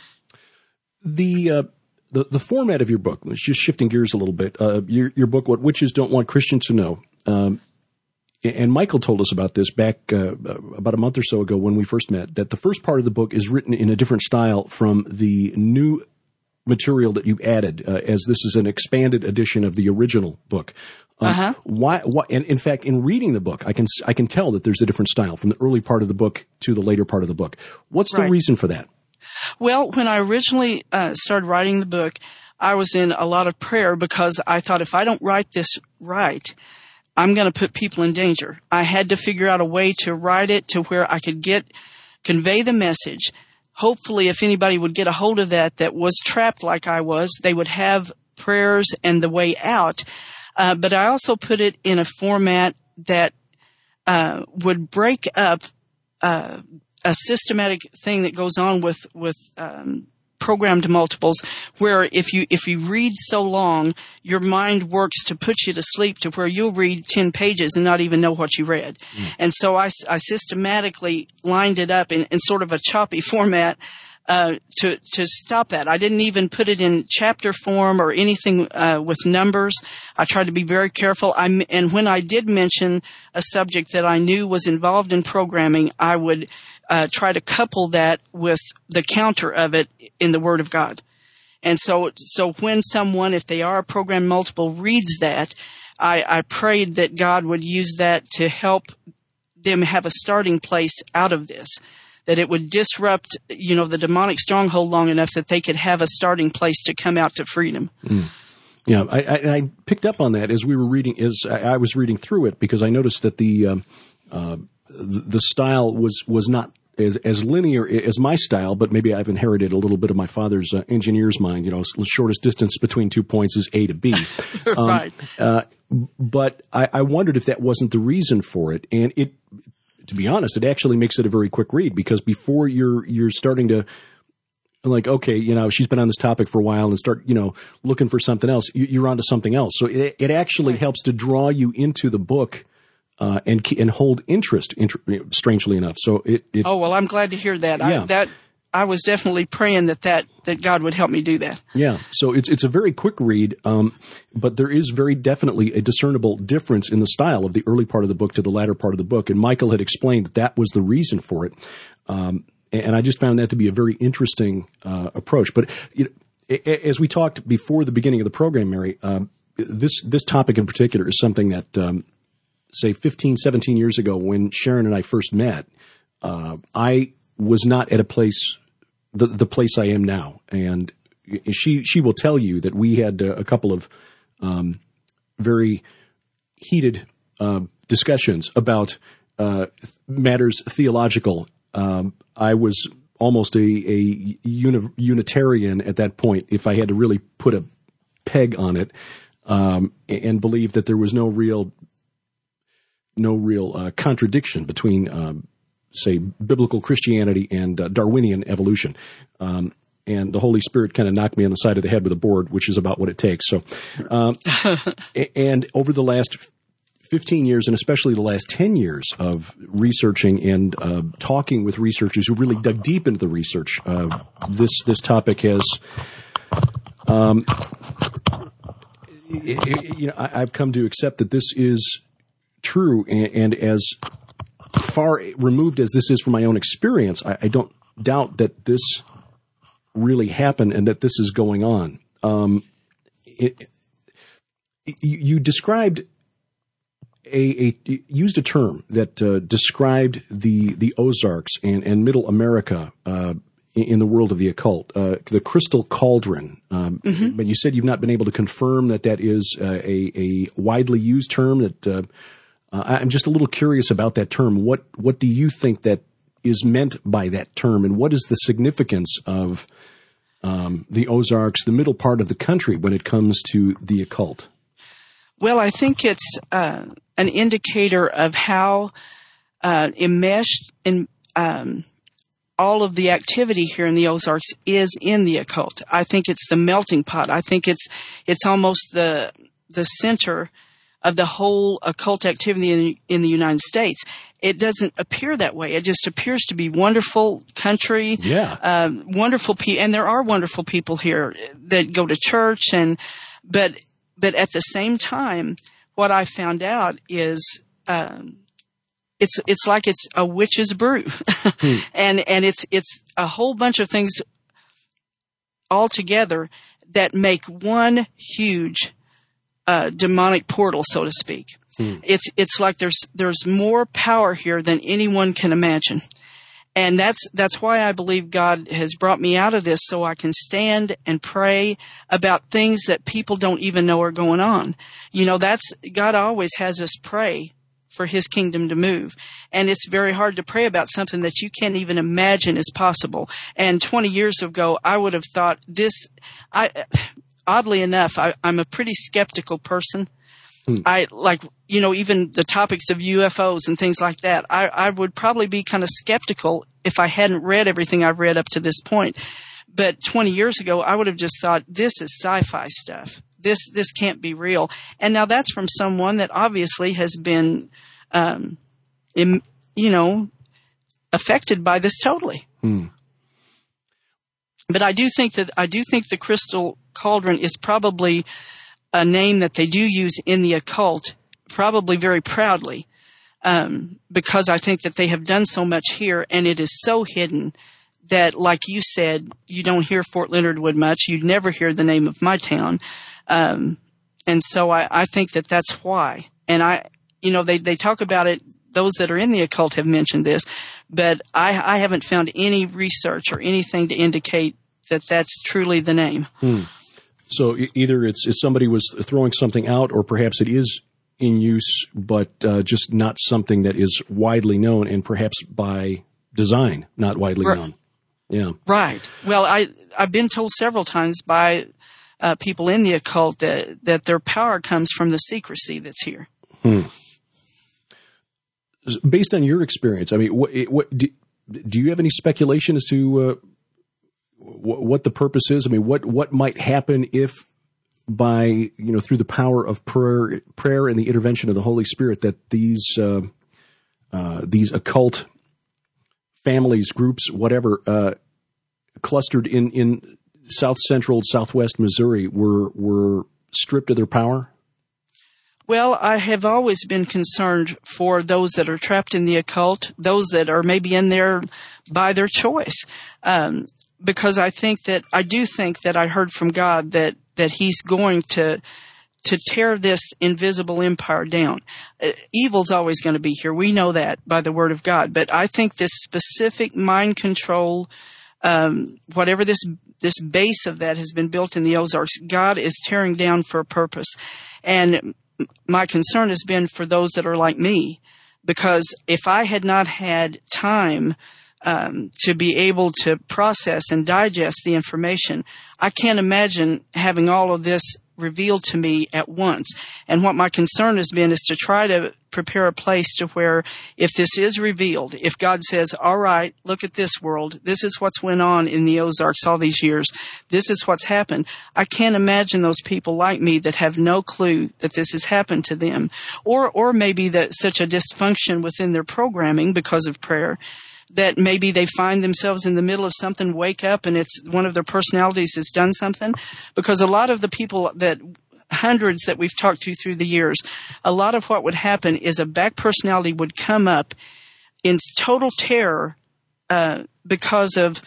The format of your book, just shifting gears a little bit, your book, What Witches Don't Want Christians to Know, and Michael told us about this back about a month or so ago when we first met, that the first part of the book is written in a different style from the new material that you've added, as this is an expanded edition of the original book. Why? And in fact, in reading the book, I can tell that there's a different style from the early part of the book to the later part of the book. What's the reason for that? Well, when I originally started writing the book, I was in a lot of prayer, because I thought, if I don't write this right, I'm going to put people in danger. I had to figure out a way to write it to where I could convey the message. Hopefully, if anybody would get a hold of that was trapped like I was, they would have prayers and the way out. But I also put it in a format that would break up a systematic thing that goes on with programmed multiples, where if you read so long, your mind works to put you to sleep, to where you'll read 10 pages and not even know what you read. And so I systematically lined it up in sort of a choppy format to stop that. I didn't even put it in chapter form or anything with numbers. I tried to be very careful. And when I did mention a subject that I knew was involved in programming, I would try to couple that with the counter of it in the Word of God. And so when someone, if they are a program multiple, reads that, I prayed that God would use that to help them have a starting place out of this, that it would disrupt, the demonic stronghold long enough that they could have a starting place to come out to freedom. Yeah, I picked up on that as we were reading, as I was reading through it, because I noticed that the style was not as linear as my style, but maybe I've inherited a little bit of my father's engineer's mind. The shortest distance between 2 points is A to B. Right. But I wondered if that wasn't the reason for it, and to be honest, it actually makes it a very quick read, because before you're starting to, like, okay, she's been on this topic for a while, and start, looking for something else, you're onto something else. So it actually helps to draw you into the book, and hold interest, strangely enough. So oh, well, I'm glad to hear that. Yeah. I was definitely praying that God would help me do that. Yeah. So it's a very quick read, but there is very definitely a discernible difference in the style of the early part of the book to the latter part of the book. And Michael had explained that was the reason for it. And I just found that to be a very interesting approach. But as we talked before the beginning of the program, Mary, this topic in particular is something that, say 15, 17 years ago, when Sharon and I first met, I was not at a place, the place I am now. And she will tell you that we had a couple of very heated discussions about matters theological. I was almost a Unitarian at that point, if I had to really put a peg on it, and believed that there was no real contradiction between, say, biblical Christianity and Darwinian evolution. And the Holy Spirit kind of knocked me on the side of the head with a board, which is about what it takes. So, and over the last 15 years, and especially the last 10 years of researching and talking with researchers who really dug deep into the research, this topic has, I've come to accept that this is true, and as far removed as this is from my own experience, I don't doubt that this really happened and that this is going on. You described used a term that described the Ozarks and Middle America in the world of the occult, the crystal cauldron. But you said you've not been able to confirm that is a widely used term. That I'm just a little curious about that term. What do you think that is meant by that term, and what is the significance of the Ozarks, the middle part of the country, when it comes to the occult? Well, I think it's an indicator of how enmeshed in all of the activity here in the Ozarks is in the occult. I think it's the melting pot. I think it's almost the center of the whole occult activity in the United States. It doesn't appear that way. It just appears to be wonderful country, wonderful people, and there are wonderful people here that go to church, but at the same time, what I found out is it's like it's a witch's brew, and it's a whole bunch of things all together that make one huge demonic portal, so to speak. It's like there's more power here than anyone can imagine. And that's why I believe God has brought me out of this, so I can stand and pray about things that people don't even know are going on. God always has us pray for His kingdom to move. And it's very hard to pray about something that you can't even imagine is possible. And 20 years ago, I would have thought oddly enough, I'm a pretty skeptical person. I even the topics of UFOs and things like that. I would probably be kind of skeptical if I hadn't read everything I've read up to this point. But 20 years ago, I would have just thought, this is sci-fi stuff. This can't be real. And now that's from someone that obviously has been, affected by this totally. But I do think the crystal cauldron is probably a name that they do use in the occult, probably very proudly, because I think that they have done so much here, and it is so hidden that, like you said, you don't hear Fort Leonard Wood much. You'd never hear the name of my town. And so I think that that's why. And they talk about it. Those that are in the occult have mentioned this, but I haven't found any research or anything to indicate that that's truly the name. So either it's somebody was throwing something out, or perhaps it is in use, but just not something that is widely known, and perhaps by design, not widely known. Yeah. Right. Well, I've been told several times by people in the occult that their power comes from the secrecy that's here. based on your experience, I mean, what do you have any speculation as to what the purpose is? I mean, what might happen if, by through the power of prayer and the intervention of the Holy Spirit, that these occult families, groups, whatever, clustered in South Central, Southwest Missouri, were stripped of their power? Well, I have always been concerned for those that are trapped in the occult, those that are maybe in there by their choice, because I do think that I heard from God that He's going to tear this invisible empire down. Evil's always going to be here. We know that by the Word of God. But I think this specific mind control, whatever this base of that has been built in the Ozarks, God is tearing down for a purpose. And my concern has been for those that are like me, because if I had not had time to be able to process and digest the information, I can't imagine having all of this revealed to me at once. And what my concern has been is to try to prepare a place to where, if this is revealed, if God says, all right, look at this world, this is what's went on in the Ozarks all these years, this is what's happened, I can't imagine those people like me that have no clue that this has happened to them, or maybe that such a dysfunction within their programming because of prayer, that maybe they find themselves in the middle of something, wake up, and it's one of their personalities has done something. Because a lot of the people hundreds that we've talked to through the years, a lot of what would happen is a back personality would come up in total terror because of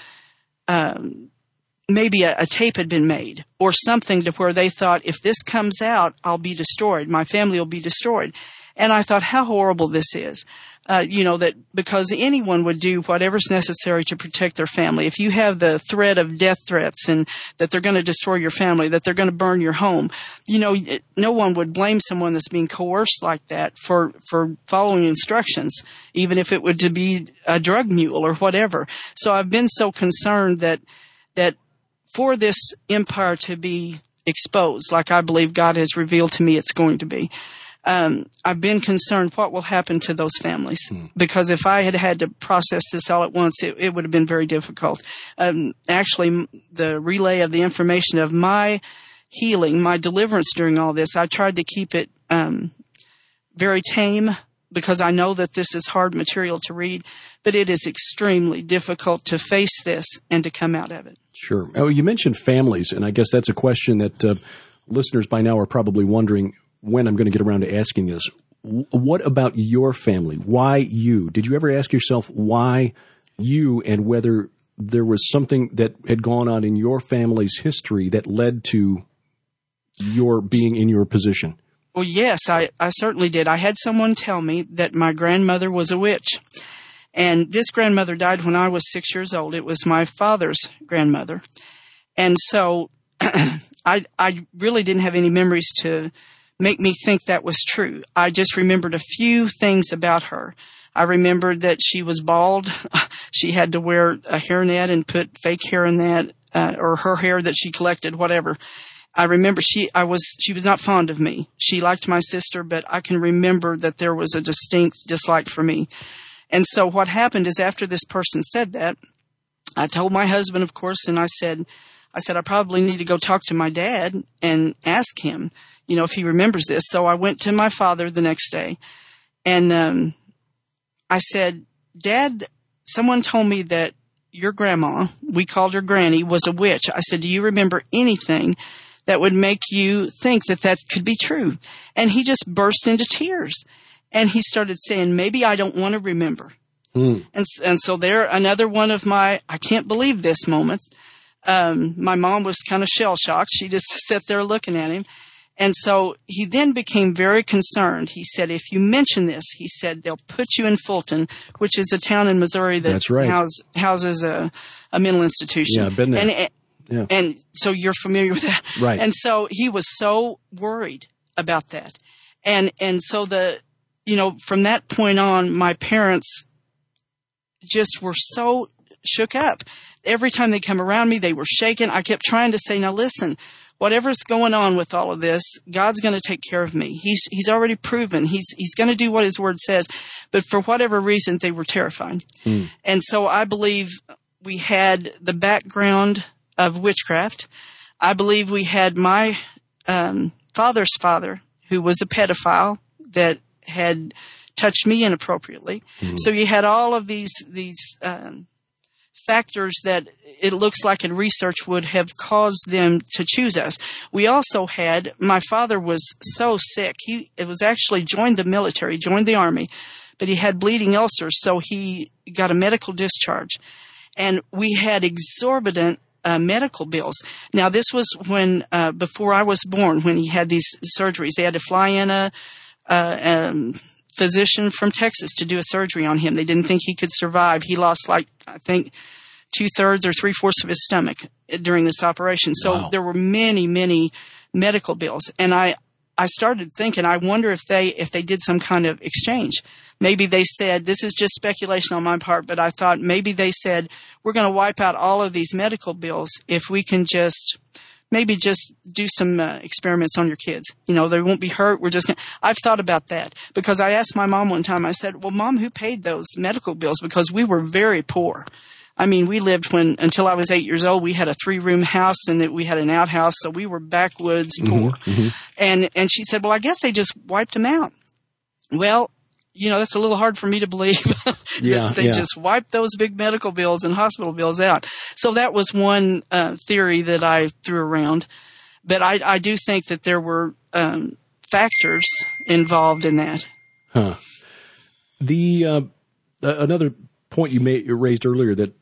maybe a tape had been made or something, to where they thought, if this comes out, I'll be destroyed. My family will be destroyed. And I thought, how horrible this is. That because anyone would do whatever's necessary to protect their family. If you have the threat of death threats and that they're going to destroy your family, that they're going to burn your home, no one would blame someone that's being coerced like that for following instructions, even if it would to be a drug mule or whatever. So I've been so concerned that for this empire to be exposed, like I believe God has revealed to me it's going to be, I've been concerned what will happen to those families, because if I had to process this all at once, it would have been very difficult. Actually, the relay of the information of my healing, my deliverance during all this, I tried to keep it very tame, because I know that this is hard material to read, but it is extremely difficult to face this and to come out of it. Sure. Oh, you mentioned families, and I guess that's a question that listeners by now are probably wondering when I'm going to get around to asking this. What about your family? Why you? Did you ever ask yourself why you, and whether there was something that had gone on in your family's history that led to your being in your position? Well, yes, I certainly did. I had someone tell me that my grandmother was a witch. And this grandmother died when I was 6 years old. It was my father's grandmother. And so I really didn't have any memories to make me think that was true. I just remembered a few things about her. I remembered that she was bald. She had to wear a hairnet and put fake hair in that, or her hair that she collected, whatever. I remember she was not fond of me. She liked my sister, but I can remember that there was a distinct dislike for me. And so what happened is, after this person said that, I told my husband, of course, and I said, I probably need to go talk to my dad and ask him, if he remembers this. So I went to my father the next day, and I said, Dad, someone told me that your grandma, we called her Granny, was a witch. I said, do you remember anything that would make you think that could be true? And he just burst into tears. And he started saying, maybe I don't want to remember. And so there, another one of my, I can't believe this moments. My mom was kind of shell-shocked. She just sat there looking at him. And so he then became very concerned. He said, if you mention this, he said, they'll put you in Fulton, which is a town in Missouri that That's right. houses a mental institution. Yeah, I've been there. And so you're familiar with that. Right. And so he was so worried about that. And so from that point on, my parents just were so shook up. Every time they come around me, they were shaken. I kept trying to say, now listen, whatever's going on with all of this, God's going to take care of me. He's already proven he's going to do what his word says. But for whatever reason, they were terrified. And so I believe we had the background of witchcraft. I believe we had my father's father, who was a pedophile that had touched me inappropriately. So you had all of these factors that it looks like in research would have caused them to choose us. We also had, my father was so sick. It was actually joined the military, joined the Army, but he had bleeding ulcers, so he got a medical discharge. And we had exorbitant medical bills. Now, this was when, before I was born, when he had these surgeries. They had to fly in a physician from Texas to do a surgery on him. They didn't think he could survive. He lost, I think, 2/3 or 3/4 of his stomach during this operation. So there were many, many medical bills. And I started thinking, I wonder if they did some kind of exchange. Maybe they said, this is just speculation on my part, but I thought maybe they said, we're going to wipe out all of these medical bills if we can just do some experiments on your kids. They won't be hurt. I've thought about that because I asked my mom one time, I said, well, Mom, who paid those medical bills? Because we were very poor. I mean, we lived until I was 8 years old, we had a 3-room house and we had an outhouse. So we were backwoods poor. And she said, well, I guess they just wiped them out. Well, that's a little hard for me to believe that they just wiped those big medical bills and hospital bills out. So that was one theory that I threw around. But I do think that there were factors involved in that. Huh. Another point you raised earlier that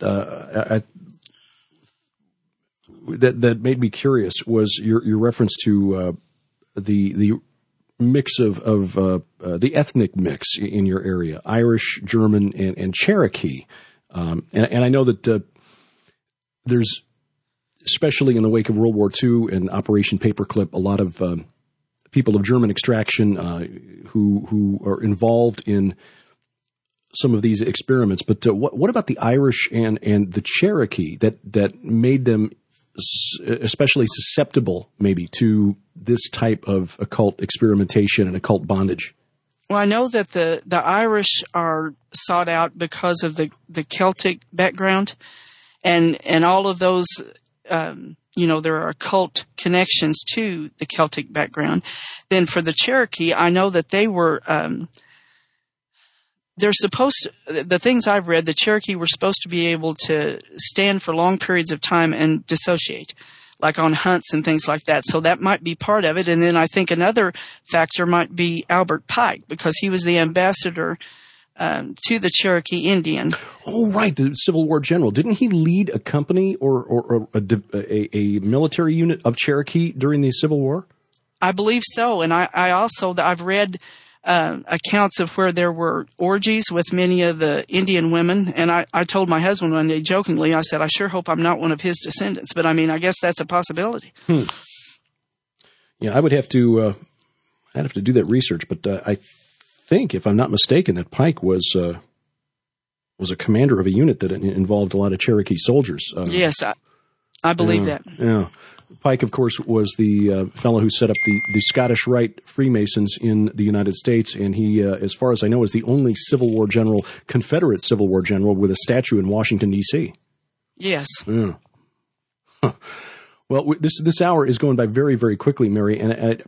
that made me curious was your reference to the mix of the ethnic mix in your area, Irish, German, and Cherokee. And I know that there's, especially in the wake of World War II and Operation Paperclip, a lot of people of German extraction who are involved in some of these experiments. But what about the Irish and the Cherokee that made them especially susceptible maybe to this type of occult experimentation and occult bondage? Well, I know that the Irish are sought out because of the Celtic background and all of those, there are occult connections to the Celtic background. Then for the Cherokee, I know that they were, the things I've read, the Cherokee were supposed to be able to stand for long periods of time and dissociate, like on hunts and things like that. So that might be part of it. And then I think another factor might be Albert Pike, because he was the ambassador to the Cherokee Indian. Oh, right, the Civil War general. Didn't he lead a company or a military unit of Cherokee during the Civil War? I believe so. And I've read accounts of where there were orgies with many of the Indian women. And I told my husband one day jokingly, I said, I sure hope I'm not one of his descendants. But I mean, I guess that's a possibility. Yeah, I'd have to do that research. But I think, if I'm not mistaken, that Pike was a commander of a unit that involved a lot of Cherokee soldiers. Yes, I believe that. Yeah. Pike, of course, was the fellow who set up the Scottish Rite Freemasons in the United States, and he, as far as I know, is the only Civil War general, Confederate Civil War general, with a statue in Washington, D.C. Yes. Yeah. Huh. Well, this hour is going by very, very quickly, Mary, and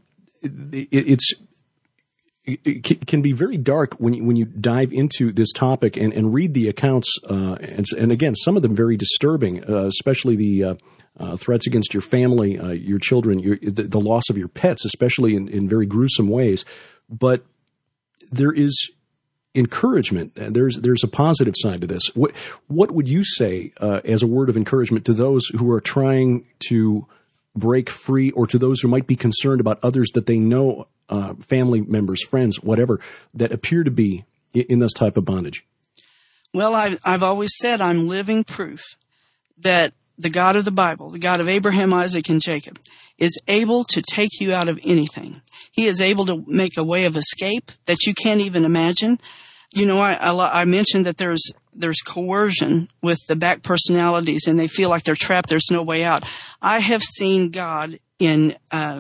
it can be very dark when you dive into this topic and read the accounts, and again, some of them very disturbing, especially the threats against your family, your children, the loss of your pets, especially in very gruesome ways. But there is encouragement. There's a positive side to this. What would you say as a word of encouragement to those who are trying to break free, or to those who might be concerned about others that they know, family members, friends, whatever, that appear to be in this type of bondage? Well, I've always said I'm living proof that the God of the Bible, the God of Abraham, Isaac, and Jacob, is able to take you out of anything. He is able to make a way of escape that you can't even imagine. You know, I mentioned that there's coercion with the back personalities, and they feel like they're trapped. There's no way out. I have seen God in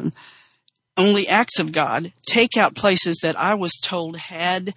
Only Acts of God take out places that I was told had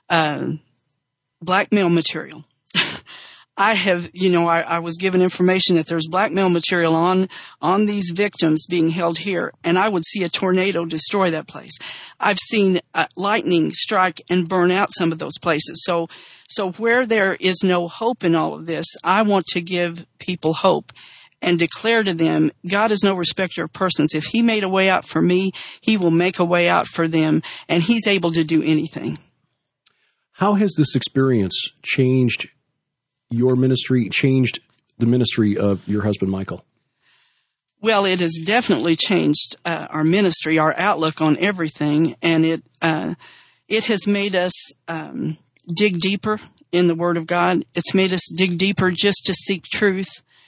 blackmail material. I have, I was given information that there's blackmail material on these victims being held here, and I would see a tornado destroy that place. I've seen lightning strike and burn out some of those places. So where there is no hope in all of this, I want to give people hope and declare to them, God is no respecter of persons. If He made a way out for me, He will make a way out for them, and He's able to do anything. How has this experience changed your ministry, changed the ministry of your husband, Michael? Well, it has definitely changed our ministry, our outlook on everything, and it has made us dig deeper in the Word of God. It's made us dig deeper just to seek truth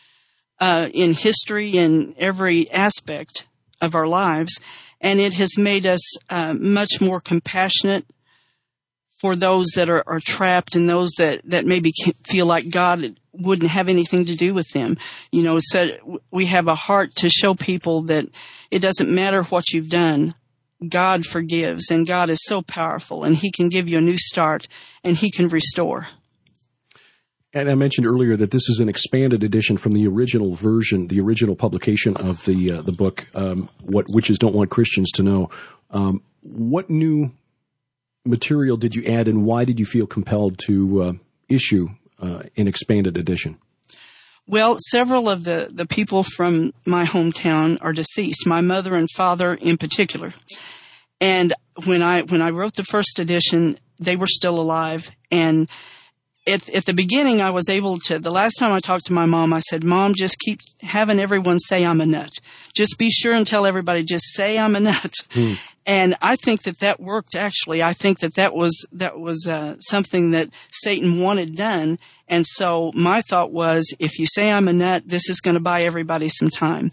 in history and every aspect of our lives, and it has made us much more compassionate for those that are trapped and those that maybe feel like God wouldn't have anything to do with them. So we have a heart to show people that it doesn't matter what you've done. God forgives, and God is so powerful, and He can give you a new start, and He can restore. And I mentioned earlier that this is an expanded edition from the original version, the original publication of the book, What Witches Don't Want Christians to Know. What new material did you add, and why did you feel compelled to issue an expanded edition? Well, several of the people from my hometown are deceased, my mother and father in particular. And when I wrote the first edition, they were still alive. And at the beginning, I was able to, the last time I talked to my mom, I said, Mom, just keep having everyone say I'm a nut. Just be sure and tell everybody, just say I'm a nut. And I think that worked, actually. I think that was something that Satan wanted done. And so my thought was, if you say I'm a nut, this is going to buy everybody some time.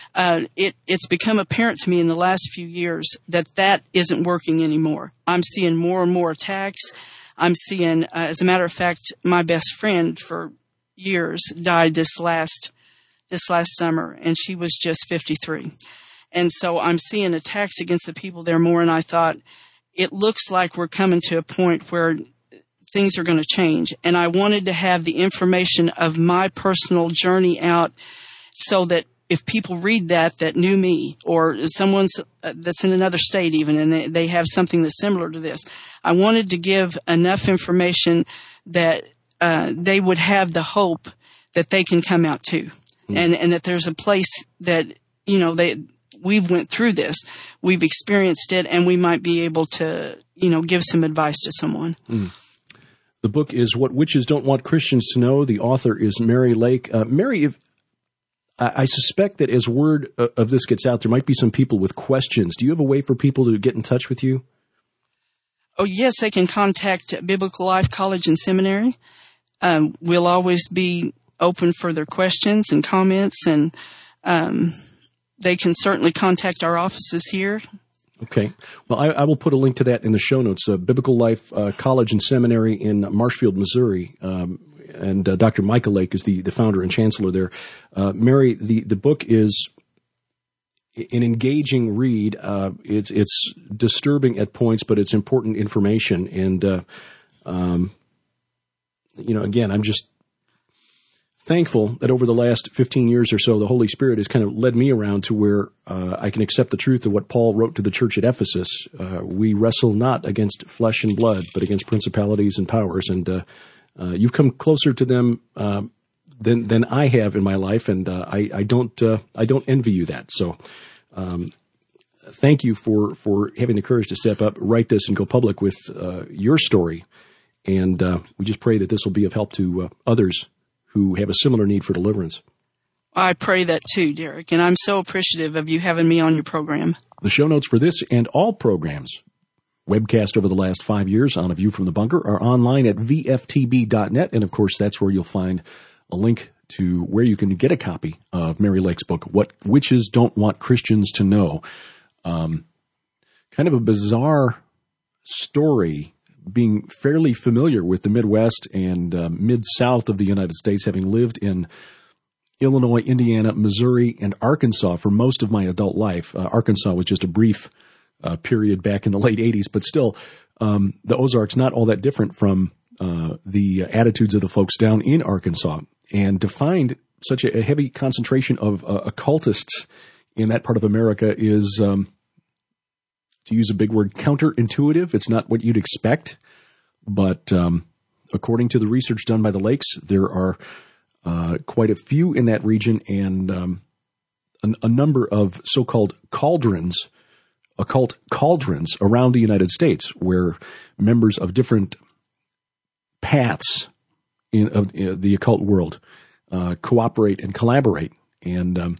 It's become apparent to me in the last few years that isn't working anymore. I'm seeing more and more attacks. I'm seeing, as a matter of fact, my best friend for years died this last summer, and she was just 53. And so I'm seeing attacks against the people there more, and I thought, it looks like we're coming to a point where things are going to change. And I wanted to have the information of my personal journey out so that if people read that knew me, or someone's that's in another state even, and they have something that's similar to this, I wanted to give enough information that they would have the hope that they can come out to, and that there's a place that, we've went through this, we've experienced it, and we might be able to, give some advice to someone. The book is What Witches Don't Want Christians to Know. The author is Mary Lake. Mary, I suspect that as word of this gets out, there might be some people with questions. Do you have a way for people to get in touch with you? Oh, yes, they can contact Biblical Life College and Seminary. We'll always be open for their questions and comments, and they can certainly contact our offices here. Okay. Well, I will put a link to that in the show notes. Biblical Life College and Seminary in Marshfield, Missouri. And Dr. Michael Lake is the founder and chancellor there. Mary, the book is an engaging read. It's disturbing at points, but it's important information. And, again, I'm just thankful that over the last 15 years or so, the Holy Spirit has kind of led me around to where I can accept the truth of what Paul wrote to the church at Ephesus. We wrestle not against flesh and blood, but against principalities and powers. And you've come closer to them than I have in my life, and I don't envy you that. So thank you for having the courage to step up, write this, and go public with your story. And we just pray that this will be of help to others who have a similar need for deliverance. I pray that too, Derek, and I'm so appreciative of you having me on your program. The show notes for this and all programs webcast over the last 5 years on A View from the Bunker are online at vftb.net, and of course that's where you'll find a link to where you can get a copy of Mary Lake's book, What Witches Don't Want Christians to Know. Kind of a bizarre story, being fairly familiar with the Midwest and Mid-South of the United States, having lived in Illinois, Indiana, Missouri, and Arkansas for most of my adult life. Arkansas was just a brief period back in the late 80s, but still, the Ozarks not all that different from the attitudes of the folks down in Arkansas. And to find such a heavy concentration of occultists in that part of America is, to use a big word, counterintuitive. It's not what you'd expect, but according to the research done by the Lakes, there are quite a few in that region, and a number of so-called cauldrons, occult cauldrons around the United States, where members of different paths of the occult world cooperate and collaborate and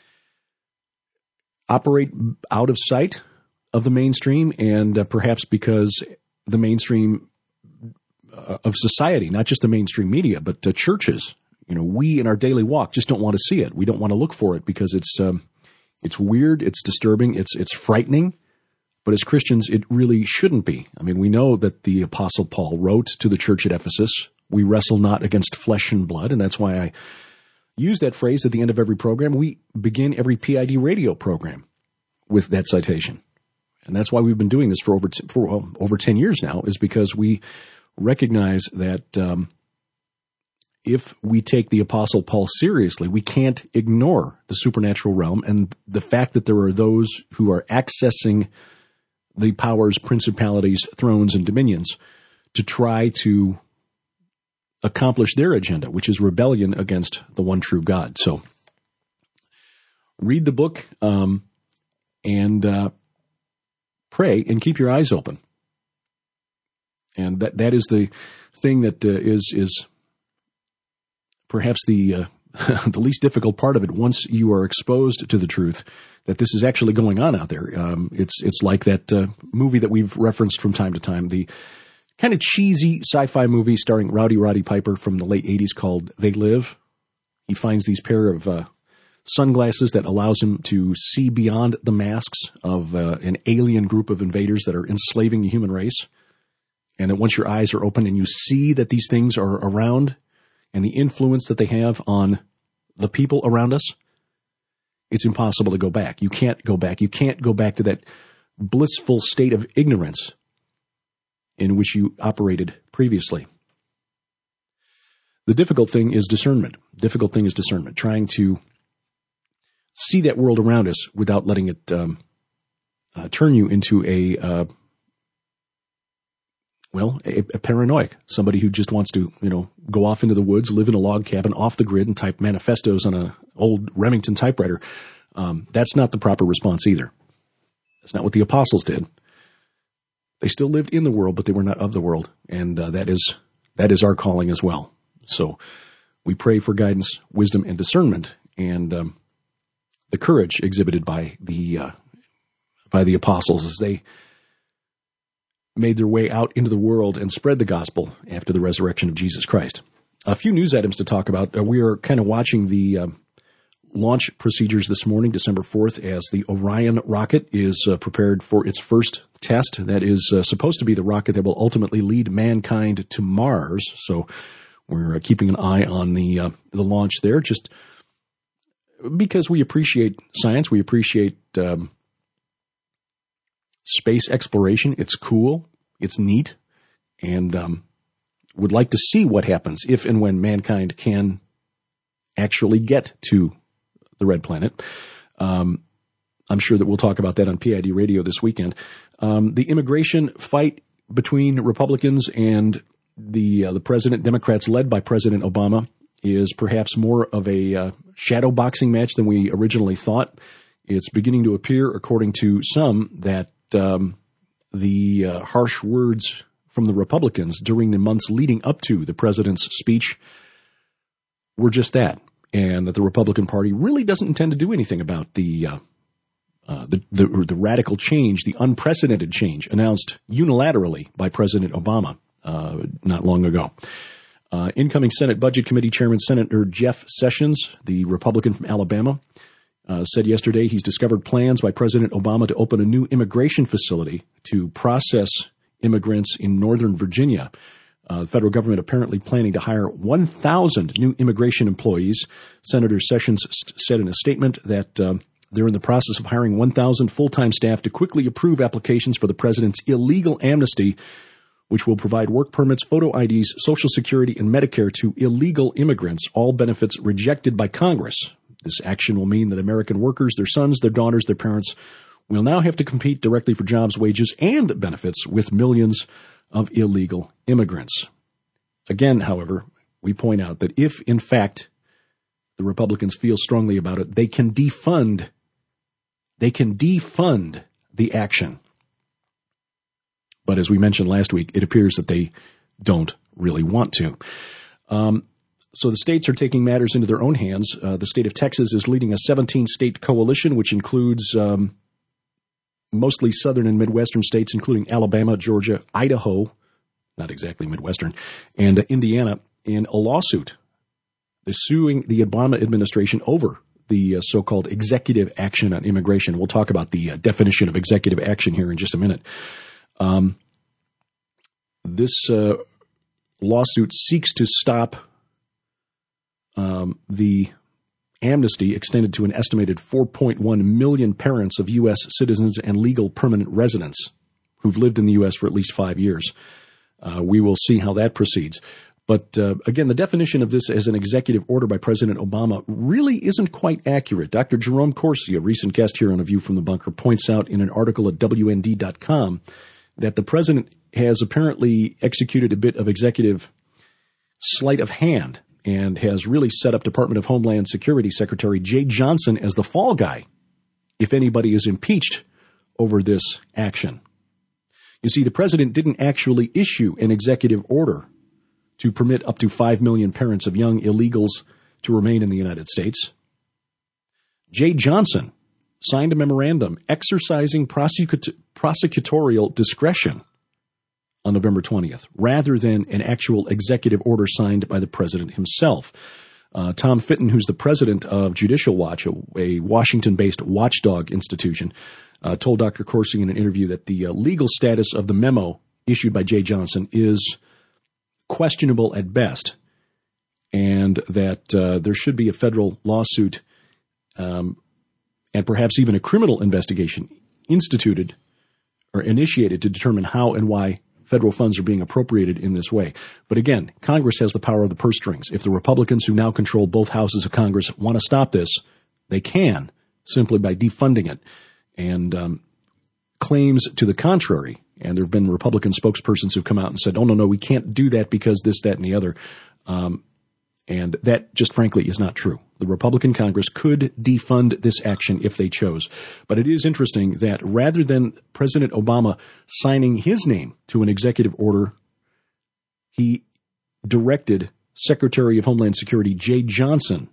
operate out of sight of the mainstream, and perhaps because the mainstream of society, not just the mainstream media, but churches, we in our daily walk just don't want to see it. We don't want to look for it because it's weird, it's disturbing, it's frightening. But as Christians, it really shouldn't be. I mean, we know that the Apostle Paul wrote to the church at Ephesus, "We wrestle not against flesh and blood," and that's why I use that phrase at the end of every program. We begin every PID radio program with that citation. And that's why we've been doing this for over 10 years now, is because we recognize that if we take the Apostle Paul seriously, we can't ignore the supernatural realm and the fact that there are those who are accessing the powers, principalities, thrones, and dominions to try to accomplish their agenda, which is rebellion against the one true God. So read the book and pray and keep your eyes open. And that is the thing that is perhaps the least difficult part of it. Once you are exposed to the truth that this is actually going on out there, it's like that movie that we've referenced from time to time, the kind of cheesy sci-fi movie starring Roddy Piper from the late 80s called They Live. He finds these pair of sunglasses that allows him to see beyond the masks of an alien group of invaders that are enslaving the human race. And that once your eyes are open and you see that these things are around and the influence that they have on the people around us, it's impossible to go back. You can't go back. You can't go back to that blissful state of ignorance in which you operated previously. The difficult thing is discernment. Trying to see that world around us without letting it turn you into a paranoiac, somebody who just wants to, go off into the woods, live in a log cabin off the grid and type manifestos on an old Remington typewriter. That's not the proper response either. That's not what the apostles did. They still lived in the world, but they were not of the world. And that is our calling as well. So we pray for guidance, wisdom, and discernment, and the courage exhibited by the apostles as they made their way out into the world and spread the gospel after the resurrection of Jesus Christ. A few news items to talk about. We are kind of watching the launch procedures this morning, December 4th, as the Orion rocket is prepared for its first test. That is supposed to be the rocket that will ultimately lead mankind to Mars. So we're keeping an eye on the launch there, just because we appreciate science. We appreciate space exploration. It's cool. It's neat. And would like to see what happens if and when mankind can actually get to the red planet. I'm sure that we'll talk about that on PID Radio this weekend. The immigration fight between Republicans and the president, Democrats led by President Obama, is perhaps more of a shadow boxing match than we originally thought. It's beginning to appear, according to some, that the harsh words from the Republicans during the months leading up to the president's speech were just that, and that the Republican Party really doesn't intend to do anything about the radical change, the unprecedented change announced unilaterally by President Obama not long ago. Incoming Senate Budget Committee Chairman Senator Jeff Sessions, the Republican from Alabama, said yesterday he's discovered plans by President Obama to open a new immigration facility to process immigrants in Northern Virginia. The federal government apparently planning to hire 1,000 new immigration employees. Senator Sessions said in a statement that they're in the process of hiring 1,000 full-time staff to quickly approve applications for the president's illegal amnesty, which will provide work permits, photo IDs, Social Security, and Medicare to illegal immigrants, all benefits rejected by Congress. This action will mean that American workers, their sons, their daughters, their parents will now have to compete directly for jobs, wages, and benefits with millions of illegal immigrants. Again, however, we point out that if, in fact, the Republicans feel strongly about it, they can defund the action. But as we mentioned last week, it appears that they don't really want to. So the states are taking matters into their own hands. The state of Texas is leading a 17-state coalition, which includes mostly southern and Midwestern states, including Alabama, Georgia, Idaho, not exactly Midwestern, and Indiana, in a lawsuit. They're suing the Obama administration over the so-called executive action on immigration. We'll talk about the definition of executive action here in just a minute. This lawsuit seeks to stop the amnesty extended to an estimated 4.1 million parents of U.S. citizens and legal permanent residents who've lived in the U.S. for at least 5 years. We will see how that proceeds. But again, the definition of this as an executive order by President Obama really isn't quite accurate. Dr. Jerome Corsi, a recent guest here on A View from the Bunker, points out in an article at WND.com that the president has apparently executed a bit of executive sleight of hand and has really set up Department of Homeland Security Secretary Jeh Johnson as the fall guy if anybody is impeached over this action. You see, the president didn't actually issue an executive order to permit up to 5 million parents of young illegals to remain in the United States. Jeh Johnson signed a memorandum exercising prosecutorial discretion on November 20th, rather than an actual executive order signed by the president himself. Tom Fitton, who's the president of Judicial Watch, a Washington-based watchdog institution, told Dr. Corsi in an interview that the legal status of the memo issued by Jeh Johnson is questionable at best, and that there should be a federal lawsuit and perhaps even a criminal investigation instituted or initiated to determine how and why federal funds are being appropriated in this way. But again, Congress has the power of the purse strings. If the Republicans, who now control both houses of Congress, want to stop this, they can, simply by defunding it. And claims to the contrary, and there have been Republican spokespersons who've come out and said, oh, no, we can't do that because this, that, and the other. And that just frankly is not true. The Republican Congress could defund this action if they chose. But it is interesting that rather than President Obama signing his name to an executive order, he directed Secretary of Homeland Security Jeh Johnson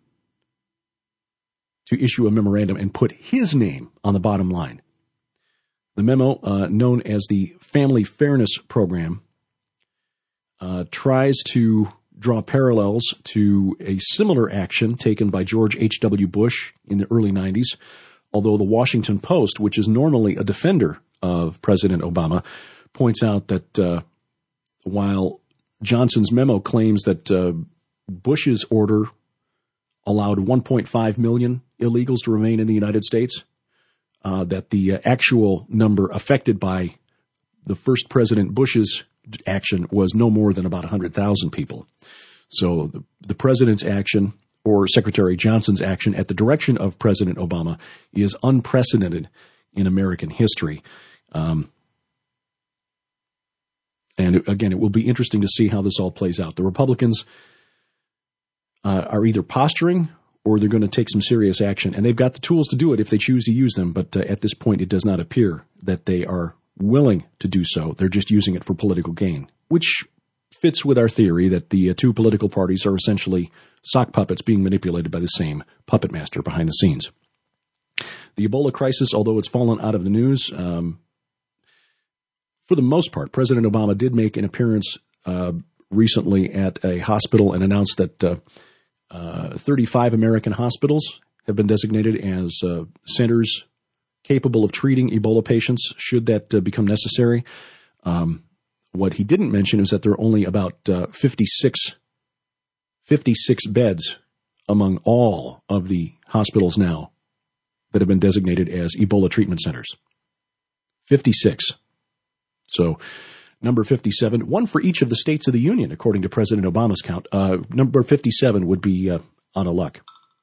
to issue a memorandum and put his name on the bottom line. The memo, known as the Family Fairness Program, tries to draw parallels to a similar action taken by George H.W. Bush in the early 90s, although the Washington Post, which is normally a defender of President Obama, points out that while Johnson's memo claims that Bush's order allowed 1.5 million illegals to remain in the United States, that the actual number affected by the first President Bush's action was no more than about 100,000 people. So the president's action, or Secretary Johnson's action at the direction of President Obama, is unprecedented in American history. And again, it will be interesting to see how this all plays out. The Republicans are either posturing or they're going to take some serious action, and they've got the tools to do it if they choose to use them. But at this point, it does not appear that they are willing to do so. They're just using it for political gain, which fits with our theory that the two political parties are essentially sock puppets being manipulated by the same puppet master behind the scenes. The Ebola crisis, although it's fallen out of the news, for the most part, President Obama did make an appearance recently at a hospital and announced that 35 American hospitals have been designated as centers capable of treating Ebola patients should that become necessary. What he didn't mention is that there are only about 56 beds among all of the hospitals now that have been designated as Ebola treatment centers. 56. So number 57, one for each of the states of the union, according to President Obama's count. Number 57 would be out of luck.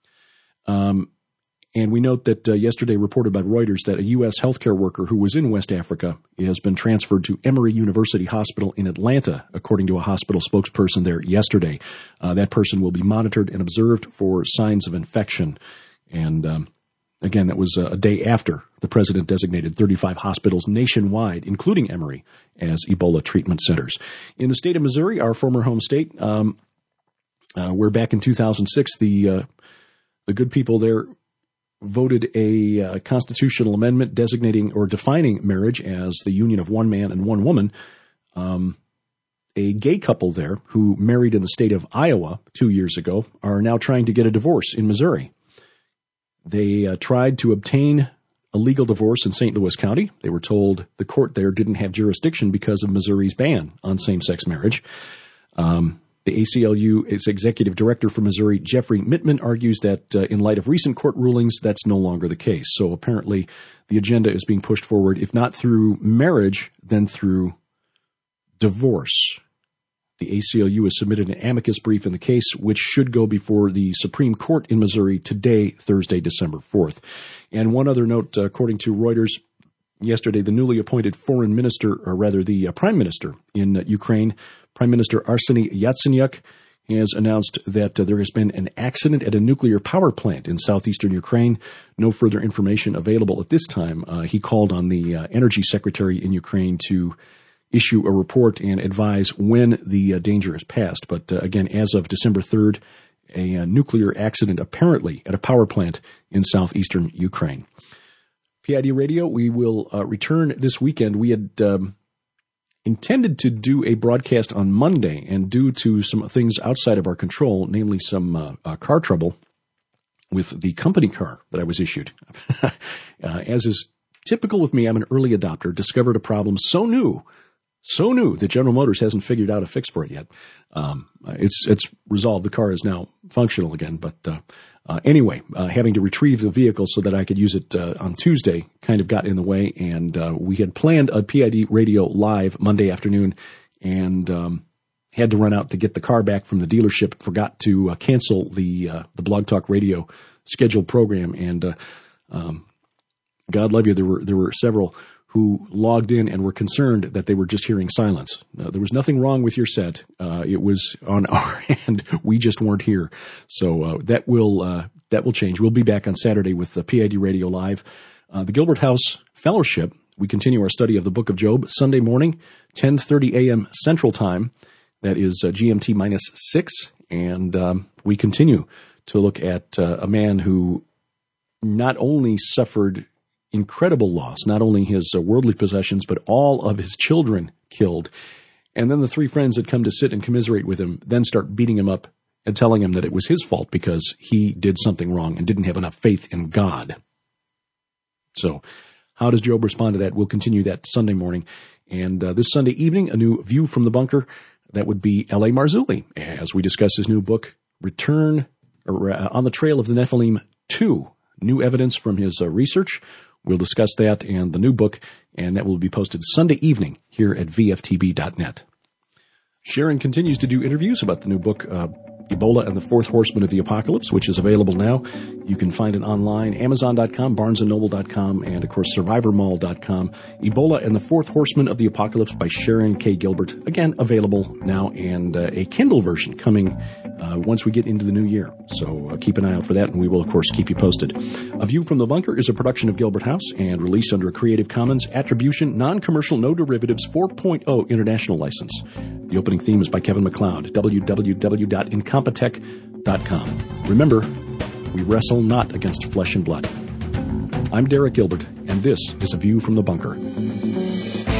And we note that yesterday reported by Reuters that a U.S. healthcare worker who was in West Africa has been transferred to Emory University Hospital in Atlanta, according to a hospital spokesperson there yesterday. That person will be monitored and observed for signs of infection. And again, that was a day after the president designated 35 hospitals nationwide, including Emory, as Ebola treatment centers. In the state of Missouri, our former home state, where back in 2006, the good people there voted a constitutional amendment designating or defining marriage as the union of one man and one woman. A gay couple there who married in the state of Iowa 2 years ago are now trying to get a divorce in Missouri. They tried to obtain a legal divorce in St. Louis County. They were told the court there didn't have jurisdiction because of Missouri's ban on same-sex marriage. The ACLU's executive director for Missouri, Jeffrey Mittman, argues that in light of recent court rulings, that's no longer the case. So apparently the agenda is being pushed forward, if not through marriage, then through divorce. The ACLU has submitted an amicus brief in the case, which should go before the Supreme Court in Missouri today, Thursday, December 4th. And one other note, according to Reuters, yesterday the newly appointed foreign minister, or rather the prime minister in Ukraine, Prime Minister Arseniy Yatsenyuk, has announced that there has been an accident at a nuclear power plant in southeastern Ukraine. No further information available at this time. He called on the energy secretary in Ukraine to issue a report and advise when the danger is past. But again, as of December 3rd, a nuclear accident apparently at a power plant in southeastern Ukraine. PID Radio, we will return this weekend. We had intended to do a broadcast on Monday, and due to some things outside of our control, namely some car trouble with the company car that I was issued. As is typical with me, I'm an early adopter, discovered a problem so new that General Motors hasn't figured out a fix for it yet. It's resolved. The car is now functional again, but anyway, having to retrieve the vehicle so that I could use it on Tuesday kind of got in the way, and we had planned a PID Radio Live Monday afternoon and had to run out to get the car back from the dealership, forgot to cancel the Blog Talk Radio scheduled program, and God love you, there were several who logged in and were concerned that they were just hearing silence. There was nothing wrong with your set. It was on our end. We just weren't here. So that will change. We'll be back on Saturday with the PID Radio Live. The Gilbert House Fellowship, we continue our study of the Book of Job Sunday morning, 10:30 a.m. Central Time. That is GMT minus 6. And we continue to look at a man who not only suffered incredible loss, not only his worldly possessions, but all of his children killed. And then the three friends that come to sit and commiserate with him then start beating him up and telling him that it was his fault because he did something wrong and didn't have enough faith in God. So how does Job respond to that? We'll continue that Sunday morning. And this Sunday evening, a new View from the Bunker. That would be L.A. Marzulli, as we discuss his new book, On the Trail of the Nephilim 2, new evidence from his research. We'll discuss that and the new book, and that will be posted Sunday evening here at VFTB.net. Sharon continues to do interviews about the new book, Ebola and the Fourth Horseman of the Apocalypse, which is available now. You can find it online, Amazon.com, BarnesandNoble.com, and, of course, SurvivorMall.com. Ebola and the Fourth Horseman of the Apocalypse by Sharon K. Gilbert. Again, available now, and a Kindle version coming once we get into the new year. So keep an eye out for that, and we will, of course, keep you posted. A View from the Bunker is a production of Gilbert House and released under a Creative Commons Attribution, Non-Commercial, No Derivatives 4.0 International License. The opening theme is by Kevin MacLeod, www.incompetech.com. Remember, we wrestle not against flesh and blood. I'm Derek Gilbert, and this is A View from the Bunker.